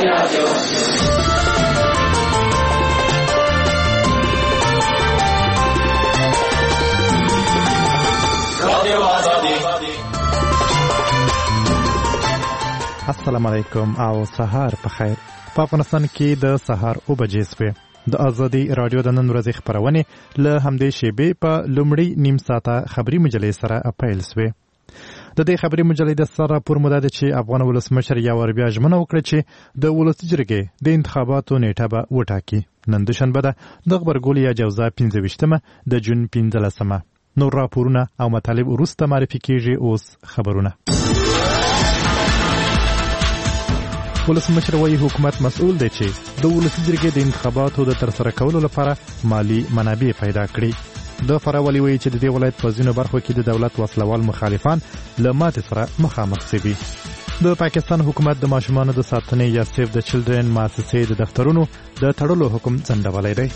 السلام علیکم او سهار په خیر. په افغانستان کې د سهار 9 بجې شوې. د ازادي رادیو د نن ورځې خبرونه له همدې شیبې په لومړی نیم ساعته خبري مجلې سره پیل شوې. د دې خبري مجلې د سره پر مدد چې افغان ولسمشر یو بیا ژمنه وکړه چې د ولسی جرګې د انتخاباتو نیټه به وټاکي. نن د شنبه د غبرګول یا جوزا 15مه د جون 15مه. نور راپورونه او مطالب وروسته معرفي کیږي. اوس خبرونه. ولسمشر وایي حکومت مسؤل دی چې د ولسی جرګې د انتخاباتو د ترسره کولو لپاره مالی منابع پیدا کړي. د فراولي وایي چې د دې ولایت په ځینو برخو کې د دولت وسلوال مخالفان له ماتې سره مخامخ شوي. د پاکستان حکومت د ماشومانو د ساتنې یا سیف د چلډرن مؤسسې د دفترونو د تړلو حکم ځنډولی دی.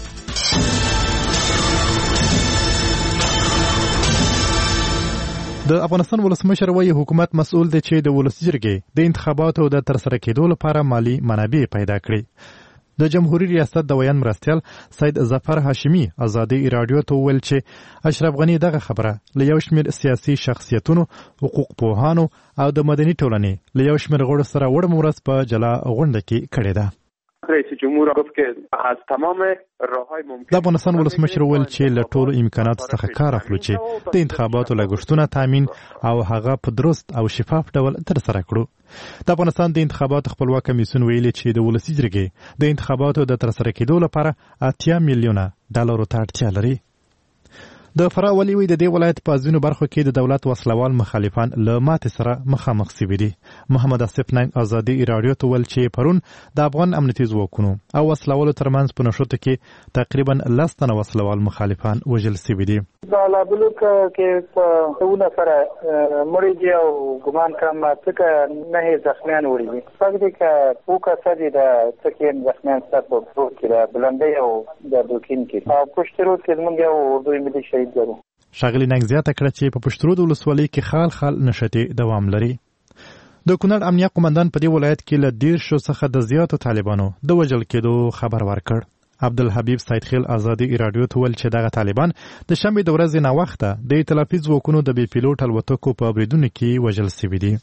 د افغانستان ولسمشر وایي حکومت مسؤل دی چې د ولسی جرګې د انتخاباتو د ترسره کېدو لپاره مالی منابع پیدا کړي. د جمهوریت ریاست د ویان مرستیال سید ظفر هاشمی ازادي رادیو ته ویل چې اشرف غنی دغه خبره له یو شمېر سیاسي شخصیتونو، حقوق پوهانو او د مدني ټولنې له یو شمېر غړو سره وړ مرسته په جلا غونډه کې کړې ده. رئیس جمهور گفت که از تمام راههای ممکن د افغانستان ولسمشر ویل چې له ټولو امکاناتو څخه کار اخلو چې د انتخاباتو لګښتونه تامین او هغه په درست او شفاف ډول ترسره کړو. د افغانستان د انتخاباتو خپلواک کمیسیون ویلي چې د ولسی جرګې د انتخاباتو د ترسره کېدو لپاره 80 میلیونه ډالرو ته اړتیا لري. د فراولي وی د دې ولایت په ځینو برخو کې د دولت وسلوال مخالفان له ماتې سره مخامخ شوي دي. محمد اسف ننګ ازادي رادیو ته ویل چې پرون د افغان امنیتي ځواکونو او وسلوالو ترمنځ په نښتو کې تقریبا 10 تنه وسلوال مخالفان وژل شوي دي. د لابلوک کې په ونه سره مړي دي او ګمان کوم چې نه زخمیان وړي دي. څنګه چې پوکا سړي د څکین زخمیان ستاسو په پروت کې د بلندې او د دوکین کې او پښترو کې موږ یو اردوی ملي شهید ګرو. شاغلی ننګ زیاته کړه چې په پښترو د ولسوالۍ کې خال نشټي دوام لري. د کونړ امنیه قومندان په دې ولایت کې له 10 څخه د زیاتو طالبانو د وژل کېدو خبر ورکړ. عبدالحبیب سید خیل ازادي رادیو ته ویل چې دغه طالبان د شنبې د ورځې نه وخته د ائتلافي ځواکونو د بي پیلوټ الوتکو په بریدونو کې وژل شوي دي.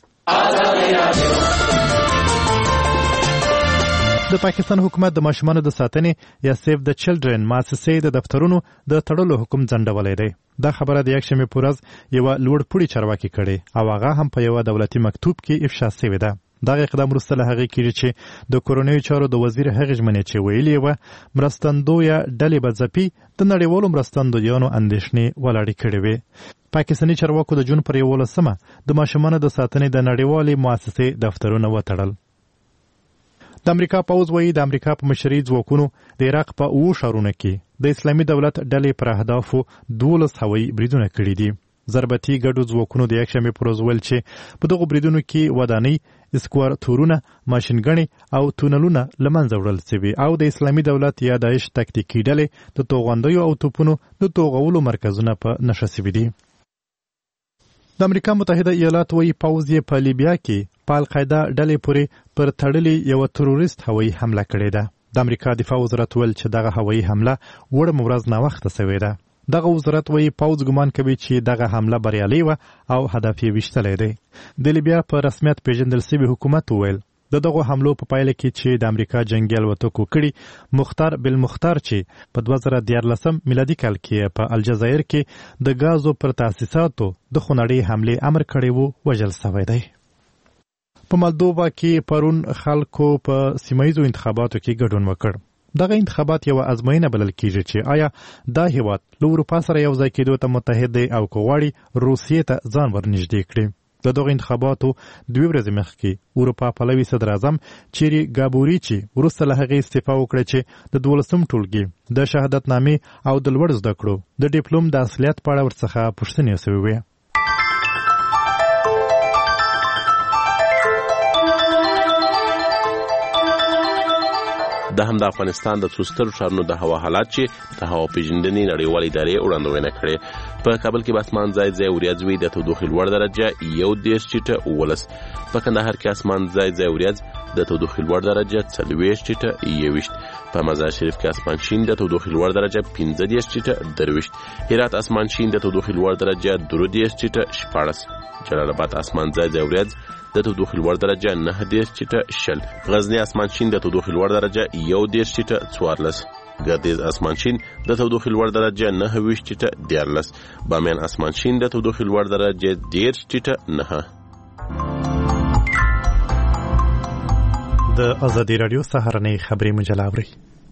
د پاکستان حکومت د ماشومانو د ساتنې یا سیف د چلډرن مؤسسې د دفترونو د تړلو حکم ځنډولی دی. دا خبره د یکشنبې په ورځ یوه لوړپوړي چارواکي کړې او هغه هم په یوه دولتي مکتوب کې افشا شوې ده. دغه اقدام وروسته له هغې کېږي چې د کورنیو چارو د وزیر هغې ژمنې چې ویلې وه مرستندویه ډلې به ځپي د نړیوالو مرستندویانو اندېښنې ولاړې کړې وې. پاکستاني چارواکو د جون پر 11مه د ماشومانو د ساتنې د نړیوالې مؤسسې دفترونه وتړل. د امریکا پوځ وایي د امریکا په مشرۍ ځواکونو د عراق په 7 ښارونو کې د اسلامي دولت ډلې پر اهدافو 12 هوایي بریدونه کړي دي. ضربتي ګډو ځواکونو د یکشنبې په ورځ ویل چې په دغو بریدونو کې ودانۍ، اسکوارتورونه، ماشینګڼې او تونلونه له منځه وړل شوي او د اسلامي دولت یا داعش تکتیکي ډلې د توغندیو او توپونو د توغولو مرکزونه په نښه شوي دي. د امریکا متحده ایالات وایي پوځ یې په لیبیا کې په القاعده ډلې پورې پر تړلې یوه تروریست هوایي حمله کړې ده. د امریکا دفاع وزارت ویل چې دغه هوایي حمله وړمه ورځ ناوخته شوې ده. دغه وزارت وایي پوځ ګمان کوي چې دغه حمله بریالۍ وه او هدف یې ویشتلی دی. د لیبیا په رسمیت پیژندل شوي حکومت وویل د دغو حملو په پایله کې چې د امریکا جنګي الوتکو کړي مختار بالمختار چې په 2014 میلادي کال کې په الجزایر کې د غازو پر تاسیساتو د خونړۍ حملې امر کړی وو وژل شوی دی. په مالدووا کې پرون خلکو په سیمه ییزو انتخاباتو کې ګډون وکړ. دغه انتخابات یو ازموینه بلل کیږي چې آیا دا هیواد له اروپا سره یو ځای کېدو ته متحد دی او که غواړي روسیې ته ځان ورنږدې کړي. د دغو انتخاباتو 2 ورځې مخکې اروپا پلوي صدر اعظم چیری ګابوریچي وروسته له هغې استعفا وکړه چې د 12 ټولګي د شهادتنامې او د لوړ زده کړو د ډیپلوم د اصلیت په اړه ورڅخه پوښتنې شوې وې. د هم د افغانستان د څو سترو ښارونو د هوا حالات چې د هوا پیژندنې نړیوالې ادارې وړاندوینه کړې. په کابل کې به اسمان ځای ځای وریځ وي، د تودوخې لوړ درجه 11 په کندهار کې اسمان ځای ځای وریځ د تودوخې لوړ درجه 40 ټیټه 21. په مزار شریف کې اسمان شین د تودوخې لوړ درجه 15 ټیټه 23. هرات اسمان شین د تودوخې لوړ درجه 13 ټیټه 14. جلال آباد اسمان ځای ځای وریځ د تودوخې لوړ درجه 9 ټیټه 20. غزنی اسمان شین د تودوخې لوړ درجه 11 ټیټه 14. ګردیز اسمان شین د تودوخې لوړ درجه 9 ټیټه 14. بامیان اسمان شین د تودوخې لوړ درجه 10 ټیټه 9. د ازادي رادیو سهارنۍ خبري مجله اوري.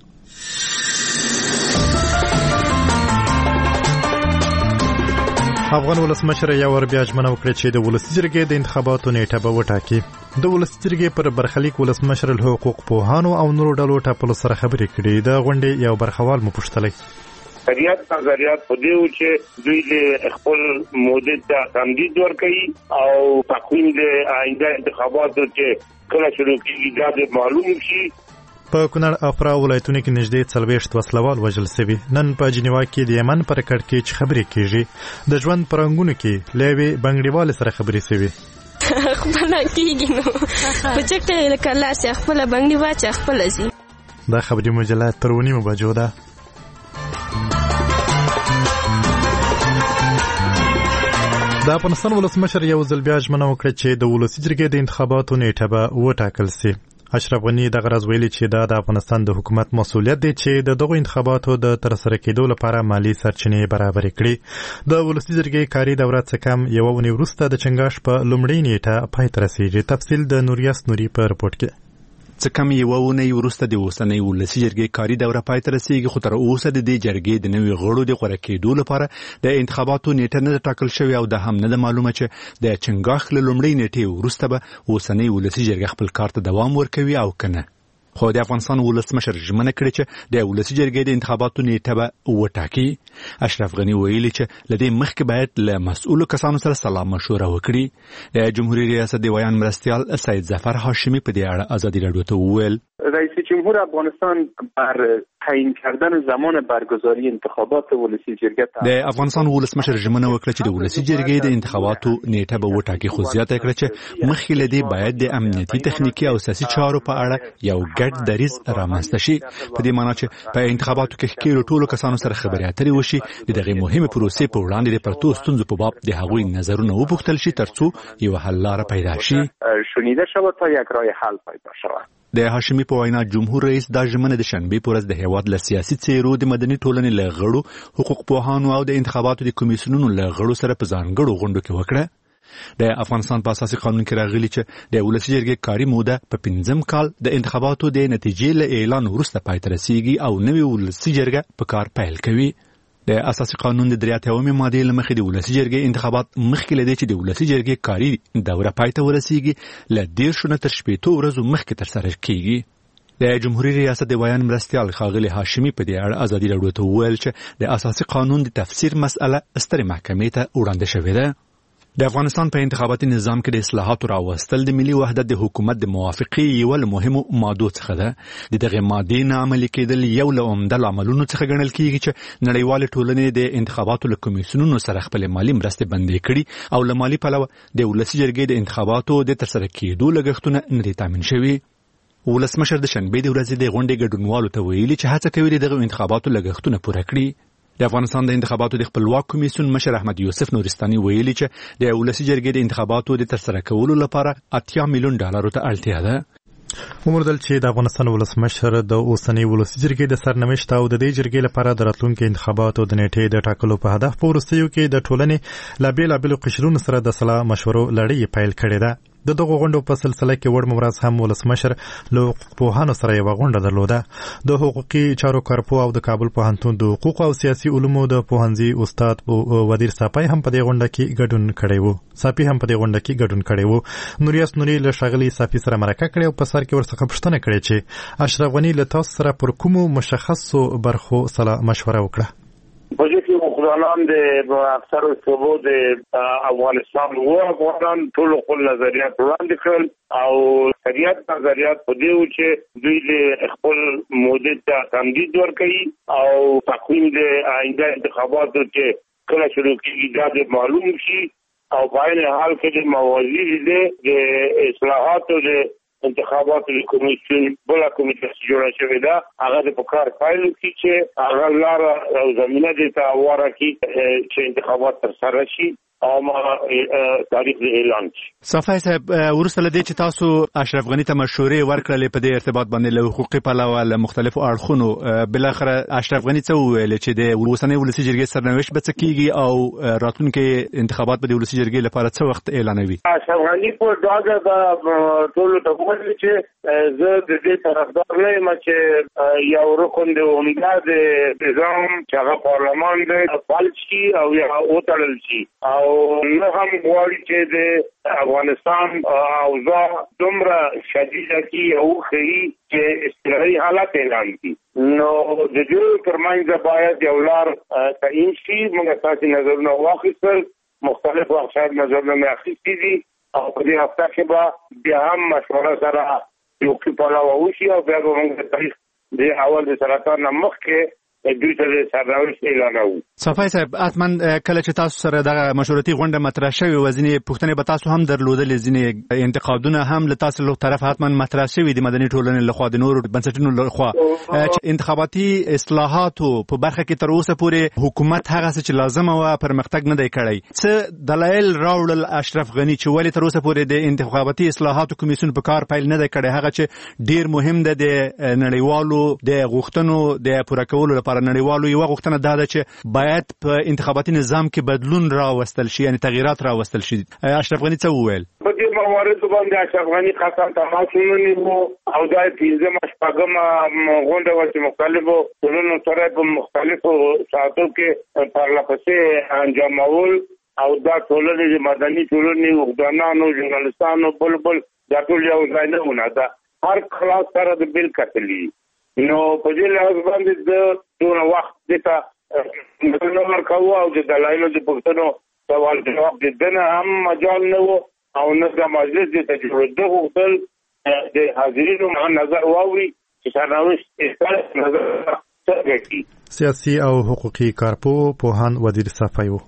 افغان ولسمشر یو ور بیا ژمنه وکړه چې د ولسي جرګې د انتخاباتو نیټه به وټاکي. د ولسي جرګې پر برخلیک ولسمشر له حقوق پوهانو او نورو ډلو ټاپلو سره خبرې کړې. د غونډې یو برخوال مو پوښتلی نظریات په دې و چې دوی د خپل مودې ته تمدید ورکړي او تقویم د آینده انتخاباتو چې کله شروع کیږي دا معلوم شي. په کونړ افرا ولایتونو کې نږدې 40 وسلوال وژل شوي. نن په جنیوا کې د یمن پر کړکېچ خبرې کیږي. د ژوند پرنګونو کې لوي بنګړیوال سره خبرې شوي. خپل کېږي نو پچکته کله چې خپل بنګړی واچ خپل شي. دا خبري مجله تر 9 بجو ده. د افغانستان ولسمشر یو ځل بیا ژمنه وکړه چې د ولسي جرګې د انتخاباتو نیټه به وټاکل شي. اشرف غنی دغه ورځ ویلي چې دا د افغانستان د حکومت مسؤلیت دی چې د دغو انتخاباتو د ترسره کېدو لپاره مالی سرچینې برابرې کړي. د ولسي جرګې کاري دوره څه کم یوه اونۍ وروسته د چنګاښ په لومړۍ نیټه پای ته رسېږي. تفصیل د نوریاس نوري په رپورټ کې. څه کم یوه اونۍ وروسته د اوسنۍ ولسي جرګې کاري دوره پای ته رسېږي، خو تر اوسه د دې جرګې د نوي غړو د غوره کېدو لپاره د انتخاباتو نیټه نه ټاکل شوې او د هم نه معلومه چې د چنګاښ له لومړۍ نیټې وروسته به اوسنۍ ولسي جرګې خپل کار ته دوام ورکوي او کنه. خو د افغانستان ولسمشر ژمنه کړې چې د ولسي جرګې د انتخاباتو نیټه به وټاکي. اشرف غنی ویلي چې لدې مخکې باید له مسؤلو کسانو سره سلا مشوره وکړي. د جمهوریت ریاست د ویان مرستیال سید ظفر هاشمی په دې اړه ازادي رادیو ته وویل رئیس جمهور افغانستان بر تعیین کردن زمان برگزاری انتخابات ولسی جرګې د افغانستان ولسمشر ژمنه وکړه چې د ولسی جرګې د انتخاباتو نیټه به وټاکي، خو زیاته کړه چې مخکې لدې باید د امنیتي تخنیکی او سیاسي چارو په اړه یو ګډ دریځ رامنځته شي. په دې معنی چې په انتخاباتو کې ښکېلو ټولو کسانو سره خبرې اترې وشي، د دغه مهمه پروسې په وړاندې د پرتو ستونزو په باب د هغوی نظرونه وپوښتل شي ترڅو یو حل لاره پیدا شي. شنیده شود تا یک راه حل پیدا شود. د هاشمی په وینا جمهور رئیس دا ژمنه د شنبې په ورځ د هیواد له سیاسي څیرو، د مدني ټولنې له غړو، حقوق پوهانو او د انتخاباتو د کمیسیونونو له غړو سره په ځانګړو غونډو کې وکړه. د افغانستان په اساسي قانون کې راغلي چې د ولسي جرګې کاري موده په 5 کال د انتخاباتو د نتیجې له اعلان وروسته پای ته رسیږي او نوې ولسي جرګه په کار پیل کوي. د اساسي قانون د 83 ماده له مخې د ولسي جرګې انتخابات مخکې لدی چې د ولسي جرګې کاري دوره پای ته ورسیږي له 10 تر 15 ورځې مخکې ترسره کیږي. د جمهوریت ریاست د ویان مرستیال ښاغلي هاشمی په دې اړه ازادي رادیو ته وویل چې د اساسي قانون د تفسیر مسأله سترې محکمې ته وړاندې شوې ده. د افغانستان په انتخاباتي نظام کې د اصلاحاتو راوستل د ملي وحدت د حکومت د موافقې یو له مهمو مادو څخه ده. د دغه مادې نه عملي کېدل یو له عمده عملونو څخه ګڼل کېږي چې نړیوال ټولنې د انتخاباتو له کمیسیونونو سره خپل مالی مرستې بندې کړي او له مالی پلوه د ولسي جرګې د انتخاباتو د ترسره کېدو لګښتونه نه دي تامین شوي. ولسمشر د شنبې د ورځې د غونډې ګډونوالو ته ویلي چې هڅه کوي دغه انتخاباتو لګښتونه پوره کړي. د افغانستان د انتخاباتو د خپلواک کمیسیون مشر احمد یوسف نورستاني ویلي چې د ولسي جرګې د انتخاباتو د ترسره کولو لپاره 80 میلیون ډالرو ته اړتیا ده. وموندل چې د افغانستان ولسمشر د اوسنۍ ولسي جرګې د سرنوشت او د دې جرګې لپاره د راتلونکو انتخاباتو د نیټې د ټاکلو په هدف په وروستیو کې د ټولنې له بېلابېلو قشرونو سره د سلا مشورو لړۍ پیل کړې ده. د دغه غونډو په سلسله کې وړ ممراز هم ولسمشر له حقوق پوهانو سره یو غونډه درلوده. د حقوقي چارو کارپو او د کابل پوهنتون د حقوق او سیاسي علومو د پوهنځي استاد ودیر صافی هم په دې غونډه کې ګډون کړی و. نوریاس نوري له ښاغلي صافی سره مرکه کړې او په سر کې ورڅخه پوښتنه کړې چې اشرف غنی له تاسو سره پر کومو مشخصو برخو سره مشوره وکړه. بجې مخالفان د اکثر صوبو د افغانستان و افغانان ټول خپل نظریات وړاندې کړل او نظریات په دې و چې دوی له خپل مودې ته تمدید ورکړي او تقویم د آینده انتخاباتو چې کله شروع کیږي دا معلوم شي او په عین حال کې د موازی د اصلاحاتو د انتخاباتو کمیسیون بله کمیټه چې جوړه شوې ده هغه د کار پایلو کې چې هغه لاره او زمینه دې ته واره کې چې انتخابات ترسره شي او ما تاریخ اعلان شي. صفای صاحب ورسته لدې چې تاسو اشرف غنی ته مشورې ورکړلې په دې ارتباط باندې له حقوقي پلوه له مختلفو اړخونو بلاخره اشرف غنی څه وویل چې د اوسنۍ ولسي جرګې سرنوشت به څه کیږي او راتلونکي انتخابات به د ولسي جرګې لپاره څه وخت اعلانوي؟ اشرف غنی په داګه ټول ته وویل چې زه د دې طرفدار نه یم چې یو رکن د عمده د نظام چې هغه پارلمان دی فعال شي او یا وتړل شي او نه هم غواړي چې د افغانستان اوضاع دومره شدیده کی او خی چې استراحي حالت اعلان کړي. نو د دې ترمنځ باید یو لار تعین شي. موږ تاسو نظرونه واخیستل مختلف اقسام نظرونه اخیستي دي او په دې هفته کې به بیا هم مشوره سره یو کې پلاو وشي او بیا به موږ د تاریخ د اول د سرطان مخکې دوی ته سرنوشت اعلانوو. صفای صاحب اتمن کله چې تاسو سره د مشورتي غونډه مطرح شوې وزنی پښتنې به تاسو هم درلودلې ځینې انتقادونه هم له تاسو له طرف اتمن مطرح شوې د مدني ټولنې لخوا د نورو بنسټونو لخوا چې انتخاباتي اصلاحاتو په برخه کې تر اوسه پورې حکومت هغه څه چې لازم و پرمختګ نه دی کړی. څه دلایل راوړل اشرف غنی چې ولې تر اوسه پورې د انتخاباتي اصلاحاتو کمیسیون په کار پیل نه دی کړی هغه چې ډیر مهم ده د نړیوالو د غوښتنو د پوره کولو لپاره نړیوالو یو غوښتنه ده چې باید په انتخاباتي نظام کې بدلون راوستل شي یعنی تغیرات راوستل شي. اشرف غنی څه وویل؟ په دې موارد باندې اشرف غنی خاصه تماسونه نیو او دا پنځه مشپږم غونډه چې مختلفو ټولنو سره په مختلفو ساعتو کې پرلپسې انجامول او دا ټولنې مدني ټولنې وګړانو ژورنالستانو بلبل دا ټول یو ځای نه ونه ده هر خلاص سره د بیل کتلی. نو په دې لحاظ باندې د ټول وخت دته نو ورکاو او د دلایلو د پښتنو سوال جواب دنه هم مجال نه وو او نه د مجلس د تجربه غوښتل د حاضرینو نظر واوري چې سرنوشت نظر څرګندي. سیاسي او حقوقي کارپو پوهان وزیر صفایو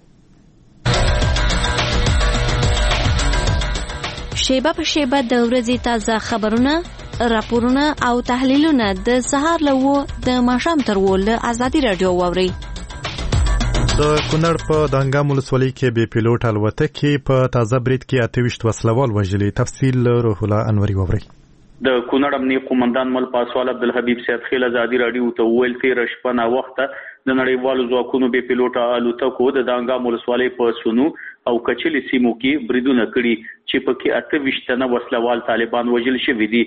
شیبه په شیبه د ورځې تازه خبرونه راپورونه او تحلیلونه د سهار له د ماښام تر له ازادي رادیو واوري. د کونړ په دانګام ولسوالۍ کې بې پیلوټ الوتکې په تازه برید کې 28 وسلوال وژلي. تفصیل روح الله انوري واوري. د کونړ امنیه قومندان مل پاسوال عبدالحبیب صاحب خیل ازادي رادیو ته ویل تیر شپه نا وخت د نړیوالو ځواکونو بې پیلوټه الوتکو د دانګام ولسوالۍ په سونو او کچلي سیمو کې بریدونه کړي چې پکې 28 تنه وسلوال طالبان وژل شوي دي.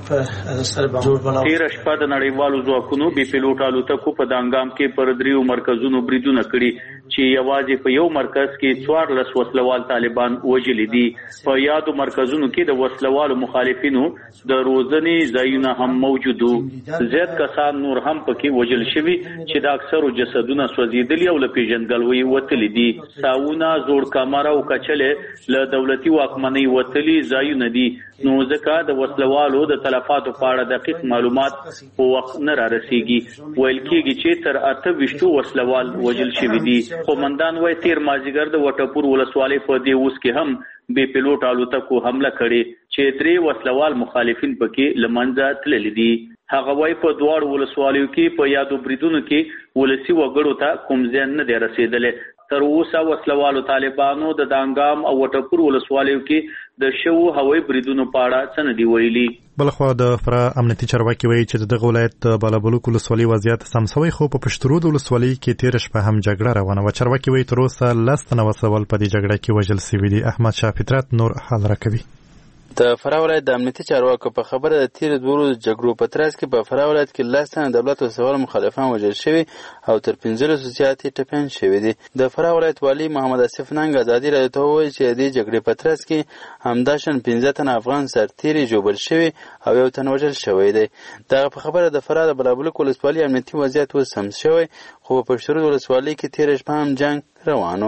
تیر شپه د نړیوالو ځواکونو بې پیلوټه الوتکو په دانګام کې پر دریو مرکزونو بریدونه کړي چې یوازې په یو مرکز کې 14 وسلوال طالبان وژل دي. په یادو مرکزونو کې د وسلوالو مخالفینو د روزنې ځایونه هم موجودو. زیات کسان نور هم پکې وژل شوي چې د اکثرو جسدونه سوځېدلي او له پیژندګلوۍ وتلي دي. ساونه زوړ کمر او کچلې له دولتي واکمنۍ وتلي ځایونه دي. نو ځکه د وسلوالو د تلفاتو په اړه دقیق معلومات په وخت نه را رسیږي. ویل کېږي چې تر 28 وسلوال وژل شوي دي. قومندان وایي تیر مازیګر د وټپور ولسوالۍ په دې اوس کې هم بې پیلوټ الوتکو حمله کړې چې 3 وسلوال مخالفین پکې لمنځه تللي دي. هغه وایي په دوار ولسوالیو کې په یادو بریدونو کې ولسی وګړو ته کوم ځان نه دی رسیدلی. تر اوسه وسلوالو طالبانو د دانګام او وټپور ولسوالیو کې د شو هوایي بریدونو په اړه څه نه دی ویلي. بلخوا د فرا امنیتي چارواکي وایي چې دغه ولایت بالابلوک ولسوالۍ وضعیت سم شوی خو په پشترود ولسوالۍ کې تیر شپه هم جګړه روانه و. چارواکي وایي تر اوسه 10 تنه وسلوال په دې جګړه کې وژل شوي دي. احمد شاه فطرت نور حال راکوي. د فرا ولایت د امنیتي چارواکو په خبره د تیر دوه جګړو په ترڅ کې په فرا ولایت کې 10 تنه دولت او سوال مخالفان وژل شوي او تر 15 زیات ټپیان شوي دي. د فرا ولایت والی محمد اسف ننګ ازادي رادیو ته وایي چې د جګړې په ترڅ کې همداشن 15 تنه افغان سرتیري جوړ شوي او یو تن وژل شوی دی. دغه په خبره د فرا د بلابلوک ولسوالۍ امنیتي وضعیت وسم شوی خو په پشترود ولسوالۍ کې تیر شپه هم جنگ روانو.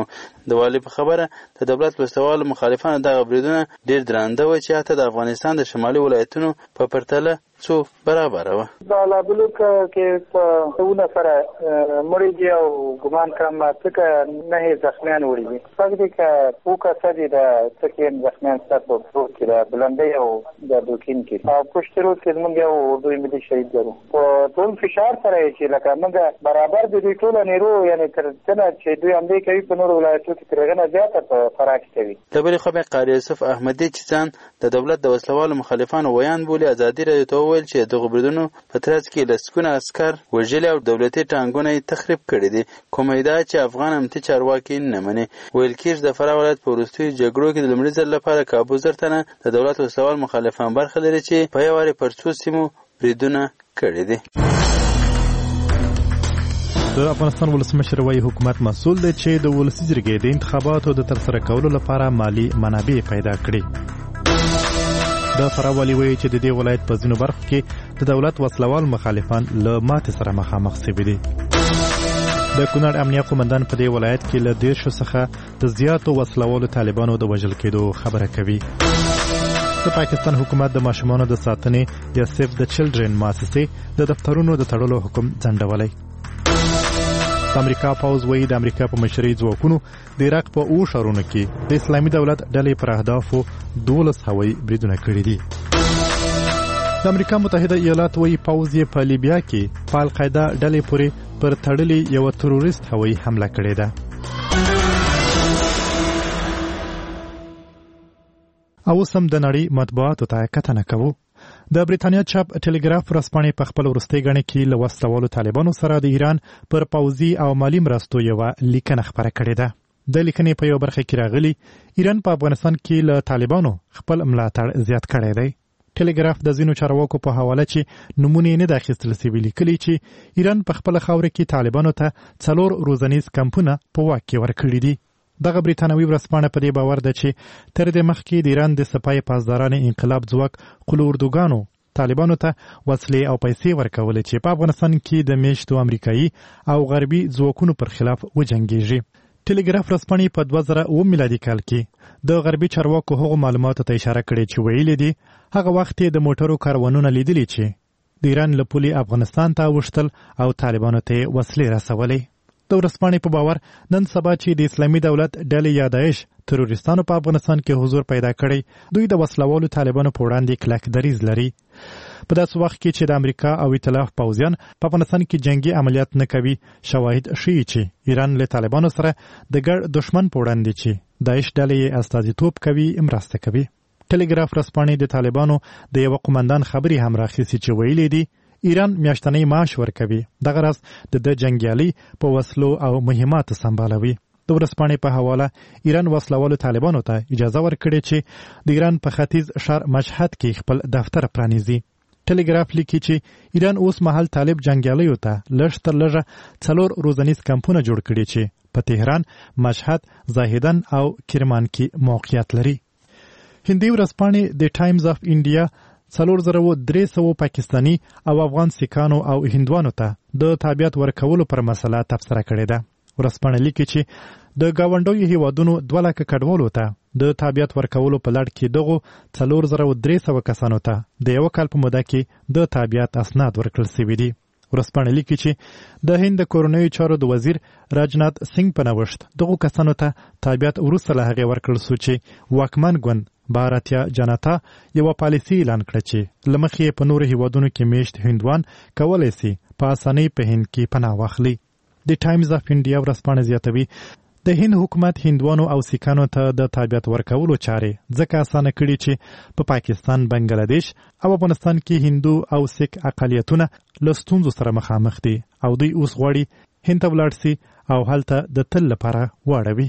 د والي په خبره د دولت وسوال مخالفانو دغه بریدونه ډیر درانده و چې حتی د افغانستان د شمالي ولایتونو په پرتله څو برابره وه. د لابلوک کې په 2 نفره مړي دي او ګمان کوم څه نه زخمیان وړي دي. پکې کې پوکا سړي د څکین زخمیان ستاسو په پروت کې د بلندۍ او د دوکین کې او پښترو کې موږ یو دوی ملي شهید درو په ټول فشار سره چې لکه موږ برابر د دوی ټول نیرو یعنی تر څنګه چې دوی هم دې کوي په نور ولایتونو کې ترغنه زیاته په فراق کوي. د بل خو به قاری یوسف احمدی چې ځان د دولت د وسلوالو مخالفانو ویان بولی ازادي رادیو ته ویل چې دغه بریدونو په ترڅ کې لسګونه عسكر وژلي او دولتي ټانګونه یې تخریب کړي دي. کومه ادعا چې افغان امنیتي چارواکي نه مني. ویل کېږي د فراه ولایت په وروستیو جګړو کې د لومړي ځل لپاره کابو زر تنه د دولت وسلوال مخالفان برخه لري چې په یو وارې پر څو سیمو بریدونه کړي دي. د افغانستان ولسمشر وايي حکومت مسؤل دی چې د ولسي جرګې د انتخاباتو د ترسره کولو لپاره مالی منابع پیدا کړي. د فراه والي وایي چې د دې ولایت په ځینو برخو کې د دولت وسلوال مخالفان له ماتې سره مخامخ شوي دي. د کونړ امنیه قومندان په دې ولایت کې له 10 څخه د زیاتو وسلوالو طالبانو د وژل کېدو خبره کوي. د پاکستان حکومت د ماشومانو د ساتنې یا سیف د چلډرن مؤسسې د دفترونو د تړلو حکم ځنډولی. د امریکا پوځ وایي د امریکا په مشرۍ ځواکونو د عراق په 7 ښارونو کې د اسلامي دولت ډلې پر اهدافو 12 هوایي بریدونه کړي دي. د امریکا متحده ایالات وایي پوځ یې په لیبیا کې په القاعده ډلې پورې پر تړلې یو تروریست هوایي حمله کړې ده. او سم د نړۍ مطبوعاتو ته کتنه کوو. د بریتانیا چاپ ټلګراف ورځپاڼې په خپل وروستۍ غڼې کې له وسلوالو طالبانو سره د ایران پر پوځي او مالی مرستو یو لیکنه خبره کړې ده. د لیکنې په یو برخه کې راغلي ایران په افغانستان کې له طالبانو خپل ملاتړ زیات کړی دی. ټلګراف د ځینو چارواکو په حواله چې نمونه نه داخستل سوي لیکلي چې ایران په خپل خاور کې طالبانو ته 4 روزنیز کمپونه په واک کې ورکړي دي. دغه بریتانوي ورځپاڼه په دې باور ده چې تر دې مخکې د ایران د سپای پاسداران انقلاب ځواک قلو اردوګانو طالبانو ته وسلې او پیسې ورکولې چې په افغانستان کې د میشتو امریکایي او غربي ځواکونو پر خلاف وجنګیږي. ټلګراف ورځپاڼې په 2009 میلادي کال کې د غربي چارواکو هغو معلوماتو ته اشاره کړې چې ویلي دي هغه وخت د موټرو کاروانونه لیدلي چې د ایران له پولې افغانستان ته وشتل او طالبانو ته وسلې رسولې. د ورځپاڼې په باور نن سبا چې د اسلامي دولت ډلې یا داعش تروریستانو په افغانستان کې حضور پیدا کړی دوی د وسلوالو طالبانو په وړاندې کلک دریځ لري. په داسې وخت کې چې د امریکا او ائتلاف پوځیان په افغانستان کې جنگي عملیات نه کوي شواهد ښیي چې ایران له طالبانو سره د ګډ دښمن په وړاندې چې داعش ډلې استازیتوب کوي مرسته کوي. ټلګراف ورځپاڼې د طالبانو د یو قومندان خبري هم راخیستې چې ویلي دي ایران میاشتنی معاش ورکوي. دغه راز د جنگیالي په وسلو او مهماتو سمبالوي. د ورځپاڼې په حواله ایران وسلوالو طالبانو ته اجازه ورکړې چې د ایران په ختیځ ښار مشهد کې خپل دفتر پرانیزي. ټلګراف لیکي چې ایران اوس مهال طالب جنگیالیو ته لږ تر لږه 4 روزنیز کمپونه جوړ کړي چې په تهران، مشهد، زاهدان او کرمان کې موقعیت لري. هندي ورځپاڼې د ټایمز اف انډیا 4300 پاکستانی او افغان سیکانو او هندوانو ته د تابعیت ورکولو پر مسله تبصره کړې ده. ورځپاڼه لیکي چې د گاونډیو هیوادونو 2 لک کډوالو ته د تابعیت ورکولو په لړ کې دغه 4300 کسانو ته د یو کال په موده کې د تابعیت اسناد ورکړل شوي دي. ورځپاڼه لیکي چې د هند کورنیو چارو د وزیر راجنات سنگ په نوښت دغه کسانو ته تابعیت وروسته له هغې ورکړل شو چې واکمن ګوند بھارتیا جنتا یو پالیسی اعلان کړ چې لمخې په نورو هیوادونو کې میشت هندوان کولای شي په اسانۍ په هند کې پناه واخلي. د ټایمز اف انډیا ورځپاڼه زیاتوي د هند حکومت هندوانو او سیکانو ته د تابعیت ورکولو چارې ځکه اسانه کړي چې په پاکستان، بنگلاديش او افغانستان کې هندو او سیک اقلیتونه له ستونزو سره مخامخ دي او دوی اوس غواړي هند ته ولاړ شي او هلته د تل لپاره واړوي.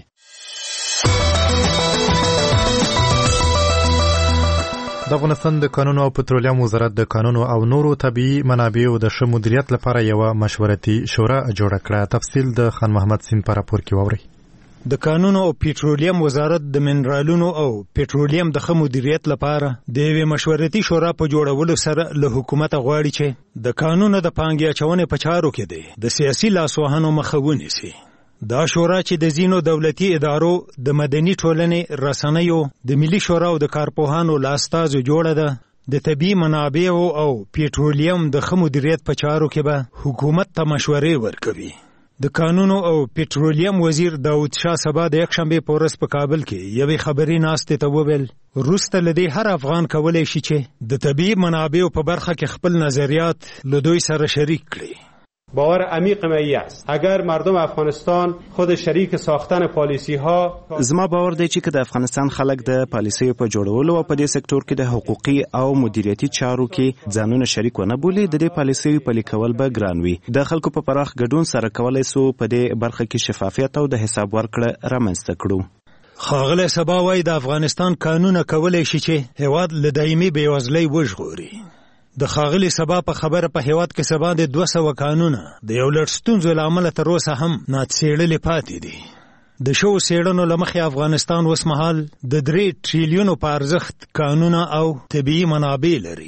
د افغانستان د قانونو او پټرولیم وزارت د قانونو او نورو طبيعي منابعو د ښه مدیریت لپاره یو مشورتي شورا جوړه کړه. تفصیل د خان محمد سین په راپور کې واورئ. د قانونو او پټرولیم وزارت د منرالونو او پټرولیم د ښه مدیریت لپاره د یوې مشورتي شورا په جوړولو سره له حکومت غواړي چې د قانونو د پانګې اچونې په چارو کې د سیاسي لاسوهنو مخه ونیسي. دا شورا چې د ځینو دولتي ادارو د مدني ټولنې رسنیو د ملي شورا او د کارپوهانو له استازو جوړه ده. د طبیعي منابعو او پیټرولیم د ښه مدیریت په چارو کې به حکومت ته مشورې ورکوي. د کانونو او پیټرولیم وزیر داود شاه سبا د یکشنبې په ورځ په کابل کې یوې خبري ناستې ته وویل وروسته له دې هر افغان کولی شي چې د طبیعي منابعو په برخه کې خپل نظریات له دوی سره شریک کړي. باور عمیق می است اگر مردم افغانستان خود شریک ساختن پالیسی ها زما باور دی چې د افغانستان خلک د پالیسیو په جوړولو او په دې سکتور کې د حقوقي او مدیریتي چارو کې ځانونه شریک ونه بولي د دې پالیسیو پلي کول به ګران وي. د خلکو په پراخ ګډون سره کولای سو په دې برخه کې شفافیت او د حساب ورکړه رامنځته کړو. ښاغلی سبا وایي د افغانستان قانونه کولی شي چې هیواد له دایمي بېوزلۍ وژغوري. د ښاغلي سبا په خبره په هیواد کې څه باندې 200 قانونه د یو لړ ستونزو له امله تر اوسه هم ناڅېړلي پاتې دي. د شوو څېړنو له مخې افغانستان اوس مهال د 3 ټریلیونو په ارزښت قانونه او طبیعي منابع لري.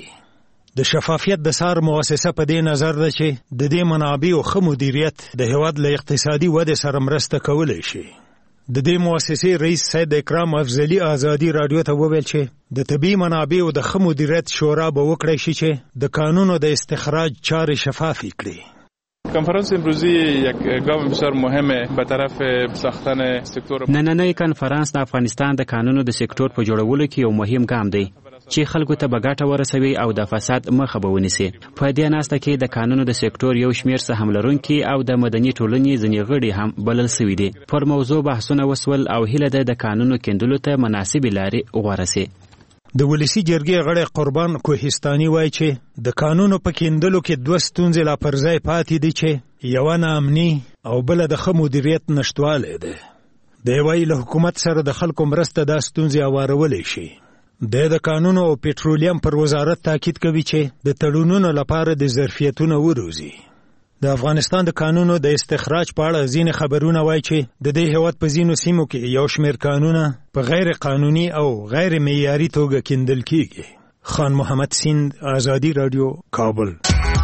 د شفافیت د سار مؤسسه په دې نظر ده چې د دې منابعو ښه مدیریت د هیواد له اقتصادي ودې سره مرسته کولی شي. د دې مؤسسې رئیس سید اکرام افضلي آزادي رادیو ته وویل چې د طبیعي منابعو د ښه مدیریت شورا به وکړی شي چې د قانونو د استخراج چارې شفافی کړي. کنفرانس امروزی یک گام بسیار مهمه به طرف ساختن سکتور. نننۍ کنفرانس د افغانستان د قانونو د سکتور په جوړولو کې یو مهم ګام دی چې خلکو ته به ګټه ورسوي او د فساد مخه به ونیسي. په دې ناسته کې د قانونو د سکتور یو شمېر سهم لرونکي او د مدني ټولنې ځینې غړي هم بلل سوي دي. پر موضوع بحثونه وسول او هیله ده د قانونو کیندلو ته مناسبې لارې غوره سي. د ولسی جرګې غړی قربان کوهستاني وایي چې د قانونو په کیندلو کې 2 ستونزې لا پر ځای پاتې دي چې یوه ناامني او بله د ښه مدیریت نشتوالی دی. دی وایي له حکومت سره د خلکو مرسته دا ستونزې هوارولی شي. د قانونو او پیټرولیم پر وزارت تاکید کوي چې د تړونونو لپاره د ظرفیتونو وروزي. د افغانستان د قانونو د استخراج په اړه ځینې خبرونه وایي چې د دې هیواد په ځینو سیمو کې یو شمېر قانونه په غیر قانوني او غیر معیاري توګه کیندل کیږي. خان محمد سیند، آزادي رادیو، کابل.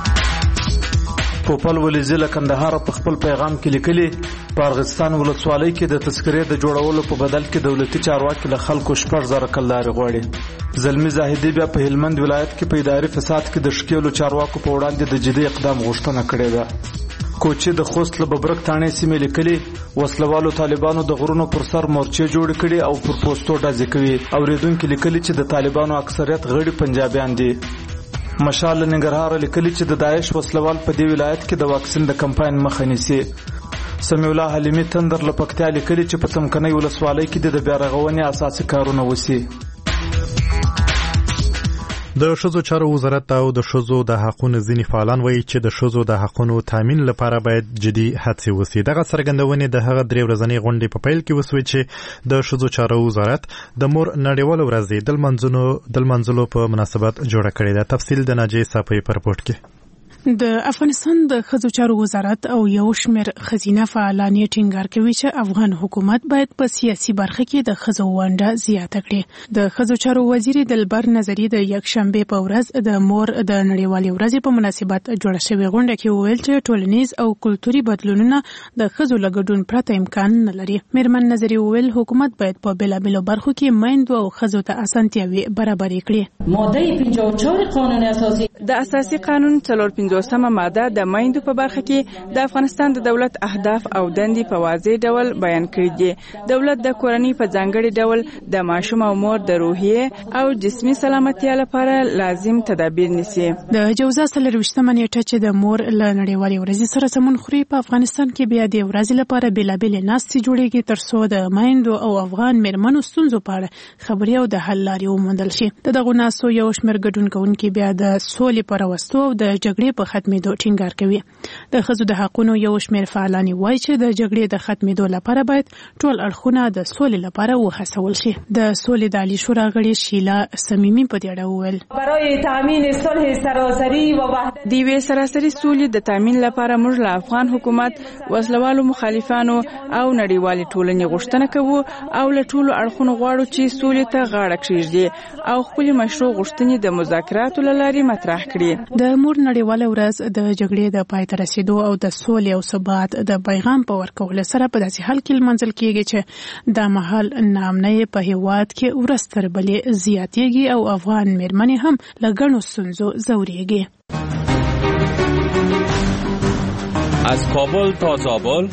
پوپل ولیزی له کندهار په خپل پیغام کې لیکلي په ارغستان ولسوالۍ کې د تذکرې د جوړولو په بدل کې دولتي چارواکي له خلکو 6,000 کلدارې غواړي. زلمی زاهدي بیا په هلمند ولایت کې په اداري فساد کې د شکیلو چارواکو په وړاندې د جدي اقدام غوښتنه کړې ده. کوچي د خوست له ببرک تانې سیمې لیکلي وسلوالو طالبانو د غرونو پر سر مورچې جوړې کړي او پر پوسټو ډزې کوي. اورېدونکي لیکلي چې د طالبانو اکثریت غړي پنجابیان دي. مشال ننګرهار لیکلي چې د داعش وسلوال په دې ولایت کې د واکسین د کمپاین مخه نیسي. سمیع الله حلیمي تندر له پکتیا لیکلي چې په څمکنۍ ولسوالۍ کې د بیا رغونې اساسي کارونه وشي. د ښځو چارو وزارت او د ښځو د حقونو ځینې فعالان وایي چې د ښځو د حقونو تامین لپاره باید جدي هڅې وشي. دغه څرګندونې د هغه 3 ورځنۍ غونډې په پیل کې وسوې چې د ښځو چارو وزارت د مور نړیواله ورځ د لمانځلو په مناسبت جوړه کړې ده. تفصیل د ناجیې صافۍ په رپورټ کې. د افغانستان د ښځو چارو وزارت او یو شمېر ښځینه فعالان یې ټینګار کوي چې افغان حکومت باید په سیاسي برخه کې د ښځو ونډه زیاته کړي. د ښځو چارو وزیر دلبر نظري د یکشنبې په ورځ د مور د نړیوالې ورځې په مناسبت جوړه شوې غونډه کې وویل چې ټولنیز او کلتوري بدلونونه د ښځو له ګډون پرته امکان نه لري. میرمن نظري وویل حکومت باید په بېلابېلو برخو کې میندو او ښځو ته اسانتیاوې برابرې کړي. ماده 54 قانون اساسي د اساسي قانون 4 ماده د میندو په برخه کې د افغانستان د دولت اهداف او دندې په واضح ډول بیان کړي دي. دولت د کورنۍ په ځانګړي ډول د ماشوم او مور د روحیې او جسمي سلامتیا لپاره لازم تدابیر نیسي. د جوزا 23مه نیټه چې د مور له نړیوالې ورځې سره سمون خوري په افغانستان کې بیا د ورځې لپاره بېلابېلې ناستې جوړېږي ترڅو د میندو او افغان میرمنو ستونزو په اړه خبرې او د حل لارې وموندل شي. د دغو ناستو یو شمېر ګډون کوونکي بیا د سولې په راوستو او د جګړې په ختمېدو ټینګار کوي. د ښځو د حقونو یو شمېر فعالان وایي چې د جګړې د ختمېدو لپاره باید ټول اړخونه د سولې لپاره وهڅول شي. د سولې د عالی شورا غړي شیلا صمیمي په دې اړه وویل برای تامین صلح سراسری و وحدت د یوې سراسري سولې د تامین لپاره موږ له افغان حکومت وسلوالو مخالفانو او نړیوالې ټولنې غوښتنه کوو او له ټولو اړخونو غواړو چې سولې ته غاړه کېږدي او خپل مشروع غوښتنې د مذاکراتو له لارې مطرح کړي. د مور نړیواله ورځ د جګړې د پای ته رسیدو او د سولې او ثبات د پیغام په ورکولو سره په داسې حال کې لمنځل کیږي چې دا مهال ناامنۍ په هیواد کې ورځ تر بلې زیاتېږي او افغان میرمنې هم له ګڼو ستونزو ځورېږي. از کابل تا زابل،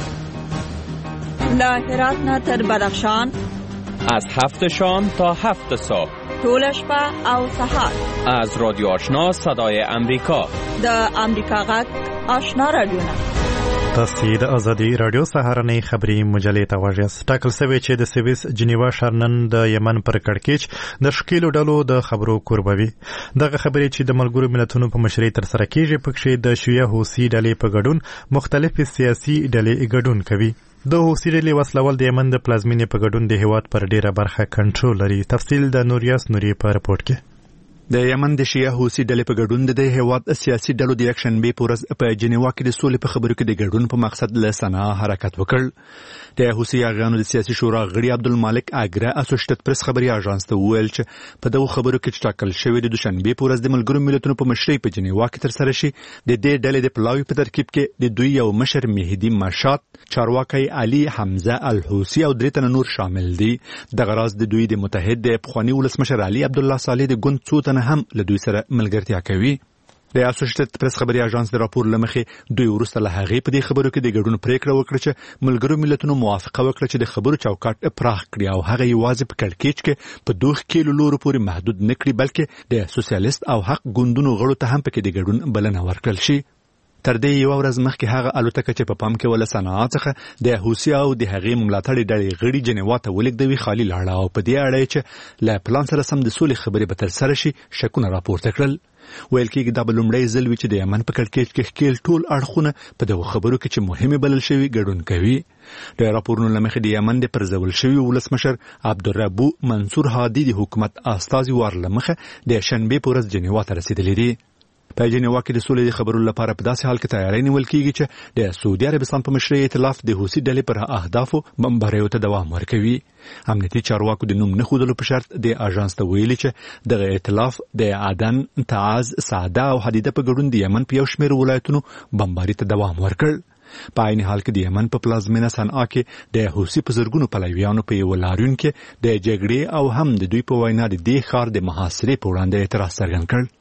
له هرات نه تر بدخشان، از 7 شام تا 7 صبح، ټول شپه او سهار، از رادیو آشنا صدای امریکا، د امریکا غږ آشنا رادیو. تاسو د ازادي رادیو سهارنۍ خبري مجلې ته غوږ یاست. ټاکل شوی چې د سویس جنیوا ښار نن د یمن پر کړکېچ د ښکېلو ډلو د خبرو کوربوي. دغه خبرې چې د ملګرو ملتونو په مشرۍ ترسره کېږي پکښې د شیعه حوثي ډلې په ګډون مختلفې سیاسي ډلې ګډون کوي. د حوثي ډلې وسلوال د یمن د پلازمینې په ګډون د هیواد پر ډیره برخه کنټرول لري. تفصیل د نوریاس نوري په رپورټ کې. د یمن د شیعه حوثي ډلې په ګډون د هیواد سیاسي ډلو د یکشنبې په ورځ په جنیوا کې د سولې په خبرو کې د ګډون په مقصد له صنعا حرکت وکړ. د حوثي اغیانو د سیاسي شورا غړي عبدالمالک اګرا اسوسییټډ پریس خبري اژانس ته وویل چې په دغه خبرو کې ټاکل شوی د دوشنبې په ورځ د ملګرو ملتونو په مشرۍ په جنیوا کې ترسره شي. د دې ډلې د پلاوي په ترکیب کې د دوی یو مشر مهدي مشات، چارواکي علي حمزه الحوثي او درې تنه نور شامل دي. د غراز د دوی د متحد د پخوانی ولسمشر علي عبدالله صالح د ګوند څو تنه هم له دوی سره ملګرتیا کوي. د اسوسییټډ پریس خبري اژانس د راپور لمخې دوی ورسته له هغې په دې خبرو کې د ګډون پریکړه وکړه چې ملګرو ملتونو موافقه وکړه چې د خبرو چوکاټ پراخ کړي او هغه یوازې په کړکېچ کې په 2 کیلو لورو پورې محدود نه کړي بلکې د سوسیالیست او حق ګوندونو غړو ته هم پکې د ګډون بلنه ورکړل شي. تر دې یو ورځ مخکې هغه الوتکه چې په پام کې ولا صنعا څخه د حوثي او د هغې ملاتړي ډلې غړي جنیوا ته ولېږدوي خالي لاړه او په دې اړه چې له پلان سره سم د سولې خبرې به ترسره شي شکونه راپورته کړل. ویل کېږي دا به لومړی ځل وي چې د یمن په کړکېچ کې ښکېل ټول اړخونه په دغو خبرو کې چې مهمې بلل شوي ګډون کوي. د راپورونو له مخې د یمن د پرځول شوي ولسمشر عبدالربو منصور هادي د حکومت استازي وار له مخه د شنبې په ورځ جنیوا ته رسېدلی دي. په جنیوا کې د سولې خبرو لپاره په داسې حال کې تیاری نیول کېږي چې د سعودي عربستان په مشرۍ ائتلاف د حوثي ډلې پر اهدافو بمباریو ته دوام ورکوي. امنیتي چارواکو د نوم نه ښودلو په شرط د اژانس ته ویلي چې دغه ائتلاف د عدن، تعز، سعده او حدیده په ګډون د یمن په یو شمېر ولایتونو بمباري ته دوام ورکړ. په عین حال کې د یمن په پلازمینه صنعا کې د حوثي په زرګونو پلویانو په یو لاریون کې د جګړې او هم د دوی په وینا د دې ښار د محاصرې په وړاندې اعتراض څرګند کړ.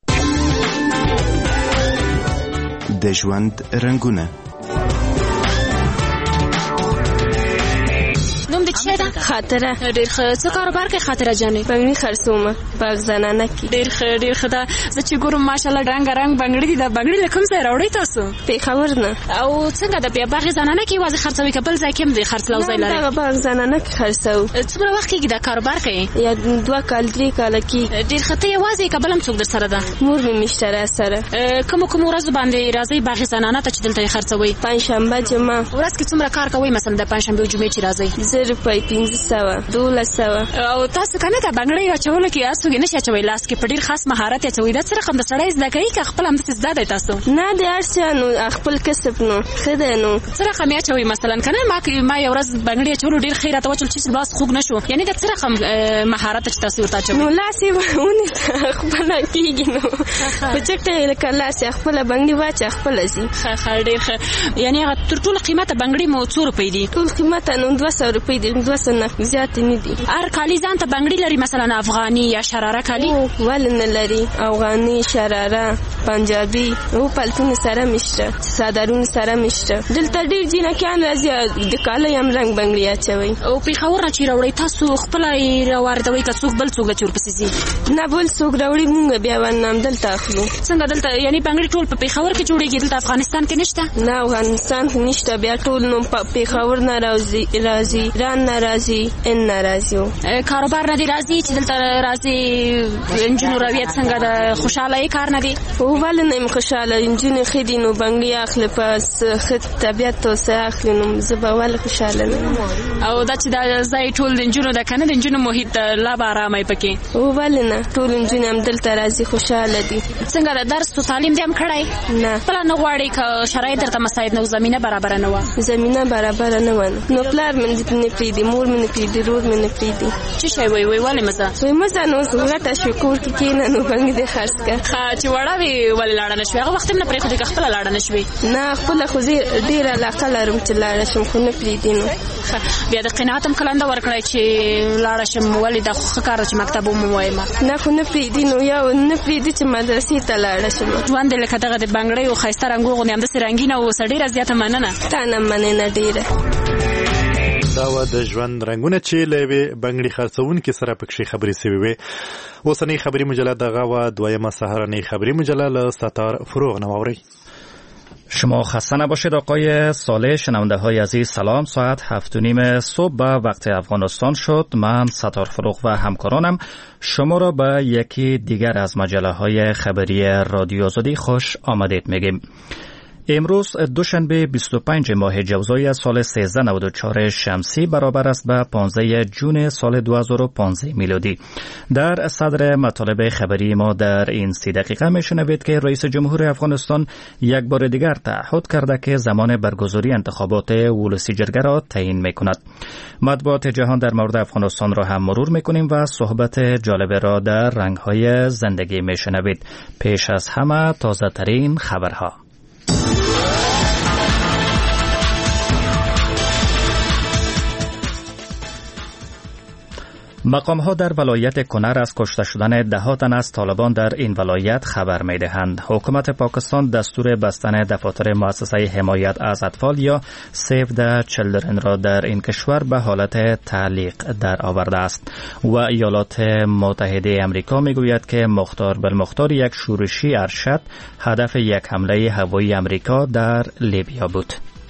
د ژوند رنګونه نوم د چا ده؟ خاطره. ډېر ښه. څه کاروبار کوي خاطره جانې؟ بنګړي خرڅومه په زنانه کې. ډېر ښه ډېر ښه ده. زه چې ګورم ماشاءالله رنګ بنګړي دي. دا بنګړي له کوم ځای راوړئ تاسو؟ پېښور نه. او څنګه د بیا باغ زنانه کې یوازې خرڅوي که بل ځای کې هم د خرڅلاو ځای لرئ؟ دغه باغ زنانه کې خرڅوو. څومره وخت کېږي دا کاروبار کوي؟ یا 2 کال 3 کاله کېږي. ډېر ښه. ته یوازې که بل هم څوک در سره ده؟ مور مې مشته راسره. کومو ورځو باندې راځئ باغ زنانه ته چې دلته یې خرڅوئ؟ پنجشنبه جمعه. ورځ کې څومره کار کوئ مثلا د پنجشنبې او جمعې چې راځئ؟ 1000 روپۍ 1500 1200. او تاسو کنه دا بنګړی اچول کې تاسو کې نشي اچوي لاس کې په ډیر خاص مهارت اچوي. دا څه رقم د سړی زده کوي که خپل هم زده دی تاسو؟ نه د ارشانو خپل کسب نو خدای نو څه رقم اچوي مثلا کنه ما یو ورځ بنګړی اچول ډیر خیرات وچل چې لاس خوګ نشو یعنی دا څه رقم مهارت چې تاسو ورته اچوي؟ نو لاسي ونه خپل کېږي نو پچکته کلاس خپل بنګړی واچ خپل سي ډیر ښه. یعنی تر ټولو قیمته بنګړی مو 2 روپۍ دي؟ ټول قیمته نو 200 روپۍ دي. 200 نه زیات نه دي. هر کالی ځان ته بنګړی لري مثلا افغاني یا شراره کالی؟ ول نه لري. افغاني، شراره، پنجابي او پلتون سره مشته، صدرون سره مشته. دلته ډیر جنکان راځي د کالی هم رنگ بنګړی اچوي. او پېښور نه چې راوړی تاسو خپل راوړدوي که څوک بل څوک چور پسې زی؟ نه بل څوک راوړي مونږ بیا ونام دلته اخلو. څنګه دلته یعنی بنګړی ټول په پېښور کې جوړیږي؟ دلته افغانستان کې نشته؟ نه افغانستان کې نشته. بیا ټول نو پېښور نه راځي ران نه راځي ان ناراضي. کاروبار نه دی راځي چې دلته راځي انجنونو رویت څنګه د خوشاله کار نه دی؟ او ول نه خوشاله انجن خدي نو بنګي اخلي پس خد طبيعت او سه اخلي نو زبا ول خوشاله نه. او دا چې دا ځای ټول د انجنونو د کنه د انجنونو محیط لا بارامای پکې؟ او ول نه ټول انجن هم دلته راځي خوشاله دي. څنګه د درس او تعلیم دې هم کړای؟ نه بل نه غواړي که شرایط درته مساعد نه زمينه برابر نه و؟ زمينه برابر نه و نو پلار من دې نه پریدي مور مې نه پریدي رور مې نه پریدي. چې شي وای ولې مزه مزه نو صورت شکر کې کینه نو باندې دې خرڅ کا چې وړه وی ولې لاړه نشوي هغه وخت نه پرې خو دې خپل لاړه نشوي. نه خپل خو ډیر علاقه لرم چې لاړه شم خو نه پریدي نو بیا د قناعت هم کلنده ورکړای چې لاړه شم ولې د خو کار چې مکتب مو وایم نه خو نه پریدي نو یا نه پریدي چې مدرسې ته لاړه شم. ژوند لکه دغه د بنگړې او خيسته رنگو غو هم د سرنګینه او سړی زیاته مننه تانه مننه ډیره. دا و د ژوند رنگونه چې لوي بنگړي خرڅونکو سره پکې خبرې سوي وي. اوسنۍ خبري مجله دغه و دویمه سهارنۍ خبري مجله له ستار فروغ نووري. شما خسته نباشید آقای صالح. شنونده های عزیز سلام. ساعت 7:30 صبح به وقت افغانستان شد. من ستار فروغ و همکارانم شما را به یکی دیگر از مجله های خبری رادیو آزادی خوش آمدید میگیم. امروز دوشنبه 25 ماه جوزای سال 1394 شمسی برابر است به 15 جون سال 2015 میلادی. در صدر مطالب خبری ما در این 30 دقیقه میشنوید که رئیس جمهور افغانستان یک بار دیگر تعهد کرده که زمان برگزاری انتخابات ولسی جرگه را تعیین میکند. مطبوعات جهان در مورد افغانستان را هم مرور میکنیم و صحبت جالب را در رنگ‌های زندگی میشنوید. پیش از همه تازه ترین خبرها. مقام‌ها در ولایت کنر از کشته شدن ده‌ها تن از طالبان در این ولایت خبر می‌دهند. حکومت پاکستان دستور بستن دفاتر مؤسسه حمایت از اطفال یا سیو د چیلدرن را در این کشور به حالت تعلیق در آورده است و ایالات متحده آمریکا می‌گوید که مختار بالمختار یک شورشی ارشد هدف یک حمله هوایی آمریکا در لیبیا بود.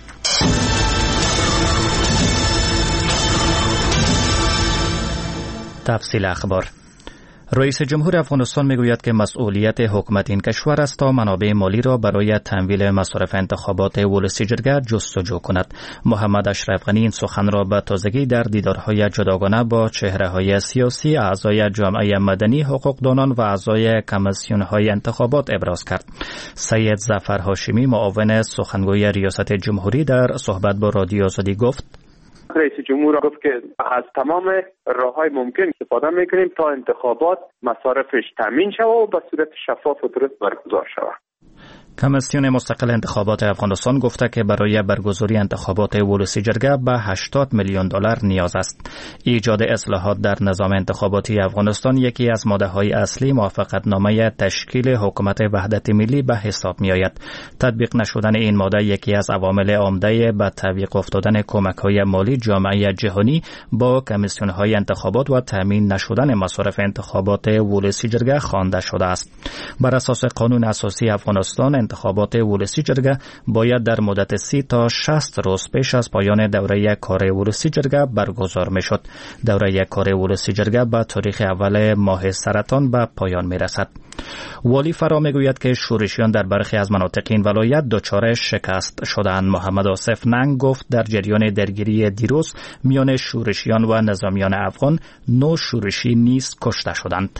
تفصیل اخبار. رئیس جمهور افغانستان میگوید که مسئولیت حکومت این کشور است تا منابع مالی را برای تمویل مصارف انتخابات ولسی جرگه جستجو کند. محمد اشرف غنی این سخن را به تازگی در دیدارهای جداگانه با چهره‌های سیاسی، اعضای جامعه مدنی، حقوقدانان و اعضای کمیسیون‌های انتخابات ابراز کرد. سید ظفر هاشمی معاون سخنگوی ریاست جمهوری در صحبت با رادیو آزادی گفت: رئیس جمهور گفت که از تمام راه‌های ممکن استفاده می‌کنیم تا انتخابات مصارفش تامین شود و به صورت شفاف و درست برگزار شود. کمیسیون مستقل انتخابات افغانستان گفته که برای برگزاری انتخابات ولسی جرگه به 80 میلیون دلار نیاز است. ایجاد اصلاحات در نظام انتخاباتی افغانستان یکی از ماده‌های اصلی موافقتنامه تشکیل حکومت وحدت ملی به حساب می‌آید. تطبیق نشدن این ماده یکی از عوامل عمده به تعویق افتادن کمک‌های مالی جامعه جهانی با کمیسیون‌های انتخابات و تامین نشدن مصارف انتخابات ولسی جرگه خوانده شده است. بر اساس قانون اساسی افغانستان انتخابات ولسی جرگه باید در مدت 30 تا 60 روز پیش از پایان دوره کار ولسی جرگه برگزار می شد. دوره کار ولسی جرگه به تاریخ اول ماه سرطان به پایان می رسد. والی فرا می گوید که شورشیان در برخی از مناطق این ولایت دچار شکست شدند. محمد آصف ننگ گفت در جریان درگیری دیروز میان شورشیان و نظامیان افغان 9 شورشی نیز کشته شدند.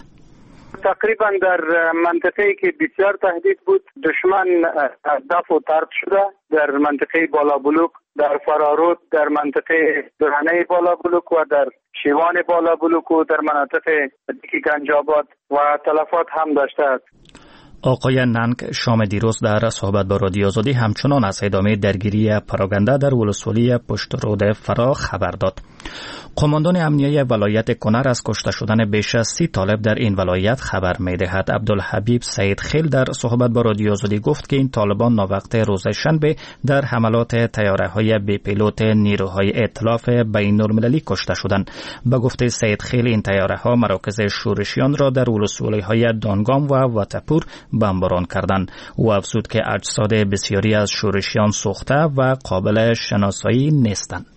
تقریبا در منطقه‌ای که بسیار تهدید بود دشمن دفع و طرد شده. در منطقه بالا بلوک، در فرارود، در منطقه درانه بالا بلوک و در شیوان بالا بلوک و در مناطق دیگه گنجاباد و تلفات هم داشته است. آقای ننگ شام دیروز در صحبت با رادیو آزادی همچنان از ادامه درگیری پراگنده در ولسوالی پشت رود فرا خبر داد. قماندان امنیه ولایت کنر از کشته شدن بیش از 30 طالب در این ولایت خبر می‌دهد. عبدالحبیب سعید خیل در صحبت با رادیو آزادی گفت که این طالبان ناوقت روز شنبه در حملات طیاره‌های بی پیلوت نیروهای ائتلاف بین‌المللی کشته شدند. به گفته سعید خیل این طیاره‌ها مراکز شورشیان را در ولسوالی‌های دانگام و واتپور بمباران کردند. او افزود که اجساد بسیاری از شورشیان سوخته و قابل شناسایی نیستند.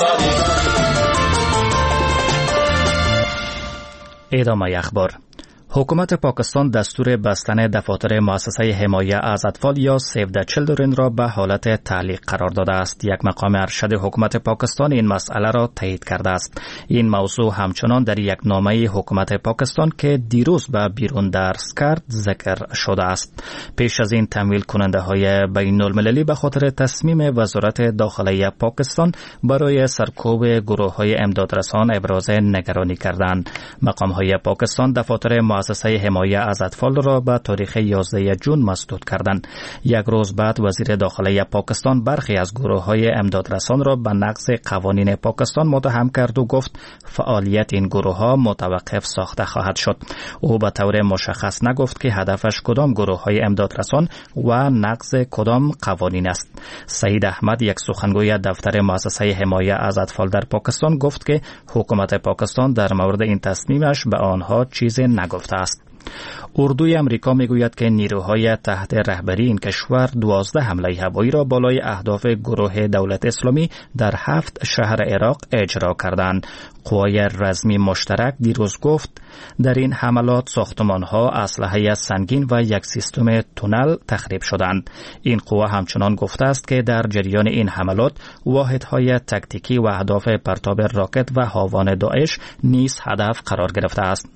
ادامه اخبار. حکومت پاکستان دستور بستن دفاتر مؤسسه حمایت از اطفال یا سیو د چیلدرن را به حالت تعلیق قرار داده است. یک مقام ارشد حکومت پاکستان این مسئله را تایید کرده است. این موضوع همچنان در یک نامه حکومت پاکستان که دیروز به بیرون درس کرد ذکر شده است. پیش از این تمویل کننده های بین المللی به خاطر تصمیم وزارت داخلی پاکستان برای سرکوب گروه های امدادرسان ابراز نگرانی کردند. مقام های پاکستان دفاتر مؤسسه حمایت از اطفال را به تاریخ 11 جون مسدود کردند. یک روز بعد وزیر داخلی پاکستان برخی از گروه های امدادرسان را به نقض قوانین پاکستان متهم کرد و گفت فعالیت این گروه ها متوقف ساخته خواهد شد. او به طور مشخص نگفت که هدفش کدام گروه های امدادرسان و نقض کدام قوانین است. سعید احمد یک سخنگوی دفتر مؤسسه حمایت از اطفال در پاکستان گفت که حکومت پاکستان در مورد این تصمیمش به آنها چیزی نگفته است. اردوی امریکا میگوید که نیروهای تحت رهبری این کشور 12 حمله هوایی را بالای اهداف گروه دولت اسلامی در 7 شهر عراق اجرا کردند. قوای رزمی مشترک دیروز گفت در این حملات ساختمان‌ها، اسلحه سنگین و یک سیستم تونل تخریب شدند. این قوه همچنان گفته است که در جریان این حملات واحدهای تکتیکی و اهداف پرتاب راکت و هاوان داعش نیز هدف قرار گرفته است.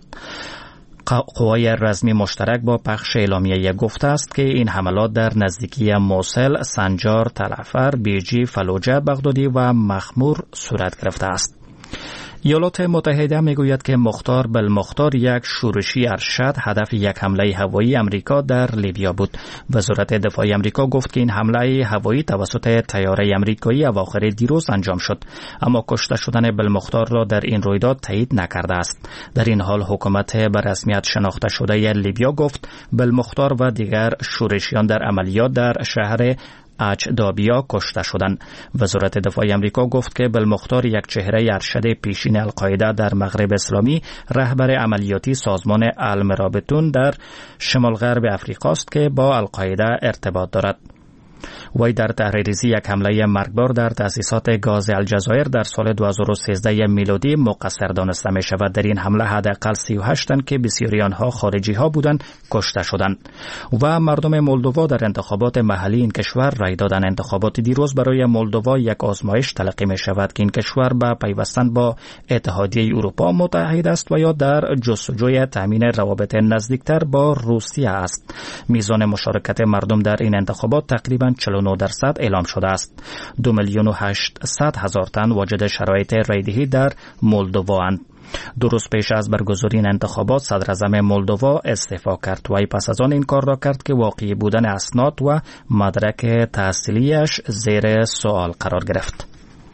قوای رزمی مشترک با پخش اعلامیه گفته است که این حملات در نزدیکی موصل، سنجار، تلعفر، بیجی، فلوجه، بغدادی و مخمور صورت گرفته است. ایالات متحده میگوید که مختار بالمختار یک شورشی ارشد هدف یک حمله هوایی امریکا در لیبیا بود. وزارت دفاع امریکا گفت که این حمله هوایی توسط طیاره امریکایی اواخر دیروز انجام شد، اما کشته شدن بالمختار را در این رویداد تایید نکرده است. در این حال حکومت به رسمیت شناخته شده لیبیا گفت بالمختار و دیگر شورشیان در عملیات در شهر اجدابیا کشته شدند. وزارت دفاع امریکا گفت که بالمختار یک چهره ارشد پیشین القاعده در مغرب اسلامی، رهبر عملیاتی سازمان المرابطون در شمال غرب افریقا است که با القاعده ارتباط دارد. وی در تحریریزی یک حمله مرگبار در تأسیسات گاز الجزایر در سال 2013 میلادی مقصر دانسته می شود. در این حمله حداقل 38 تن که بسیاری آنها خارجی ها بودند کشته شدند. و مردم مولدووا در انتخابات محلی این کشور رای دادند. انتخابات دیروز برای مولدووا یک آزمایش تلقی می شود که این کشور با پیوستن با اتحادیه اروپا متحد است و یا در جستجوی تامین روابط نزدیکتر با روسیه است. میزان مشارکت مردم در این انتخابات تقریبا 49% اعلام شده است. 2,800,000 تن واجد شرایط رایدهی در مولدووا اند. 2 روز پیش از برگزاری این انتخابات صدراعظم مولدووا استعفا کرد و پس از آن این کار را کرد که واقعی بودن اسناد و مدرک تحصیلیش زیر سوال قرار گرفت.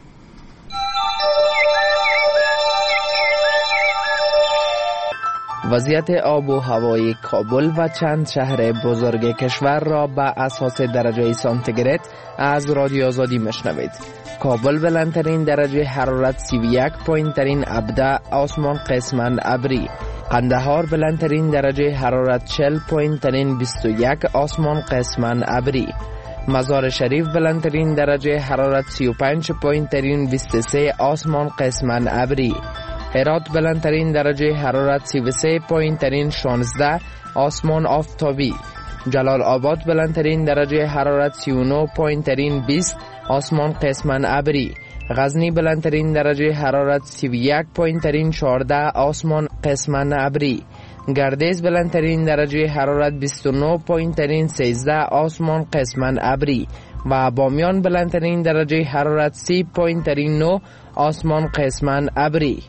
وضعیت آب و هوای کابل و چند شهر بزرگ کشور را به اساس درجه سانتیگراد از رادیو آزادی میشنوید. کابل بلندترین درجه حرارت 31 پایینترین ابدا آسمان قسماً ابری. قندهار بلندترین درجه حرارت 40 پایینترین 21 آسمان قسماً ابری. مزار شریف بلندترین درجه حرارت 35 پایینترین 23 آسمان قسماً ابری. هرات بلندترین درجه حرارت 33 پایینترین 16 آسمان آفتابی. جلال آباد بلندترین درجه حرارت 39 پایینترین 20 آسمان قسماً ابری. غزنی بلندترین درجه حرارت 31 پایینترین 14 آسمان قسماً ابری. گردیز بلندترین درجه حرارت 29 پایینترین 13 آسمان قسماً ابری و بامیان بلندترین درجه حرارت 30 پایینترین 9 آسمان قسماً ابری.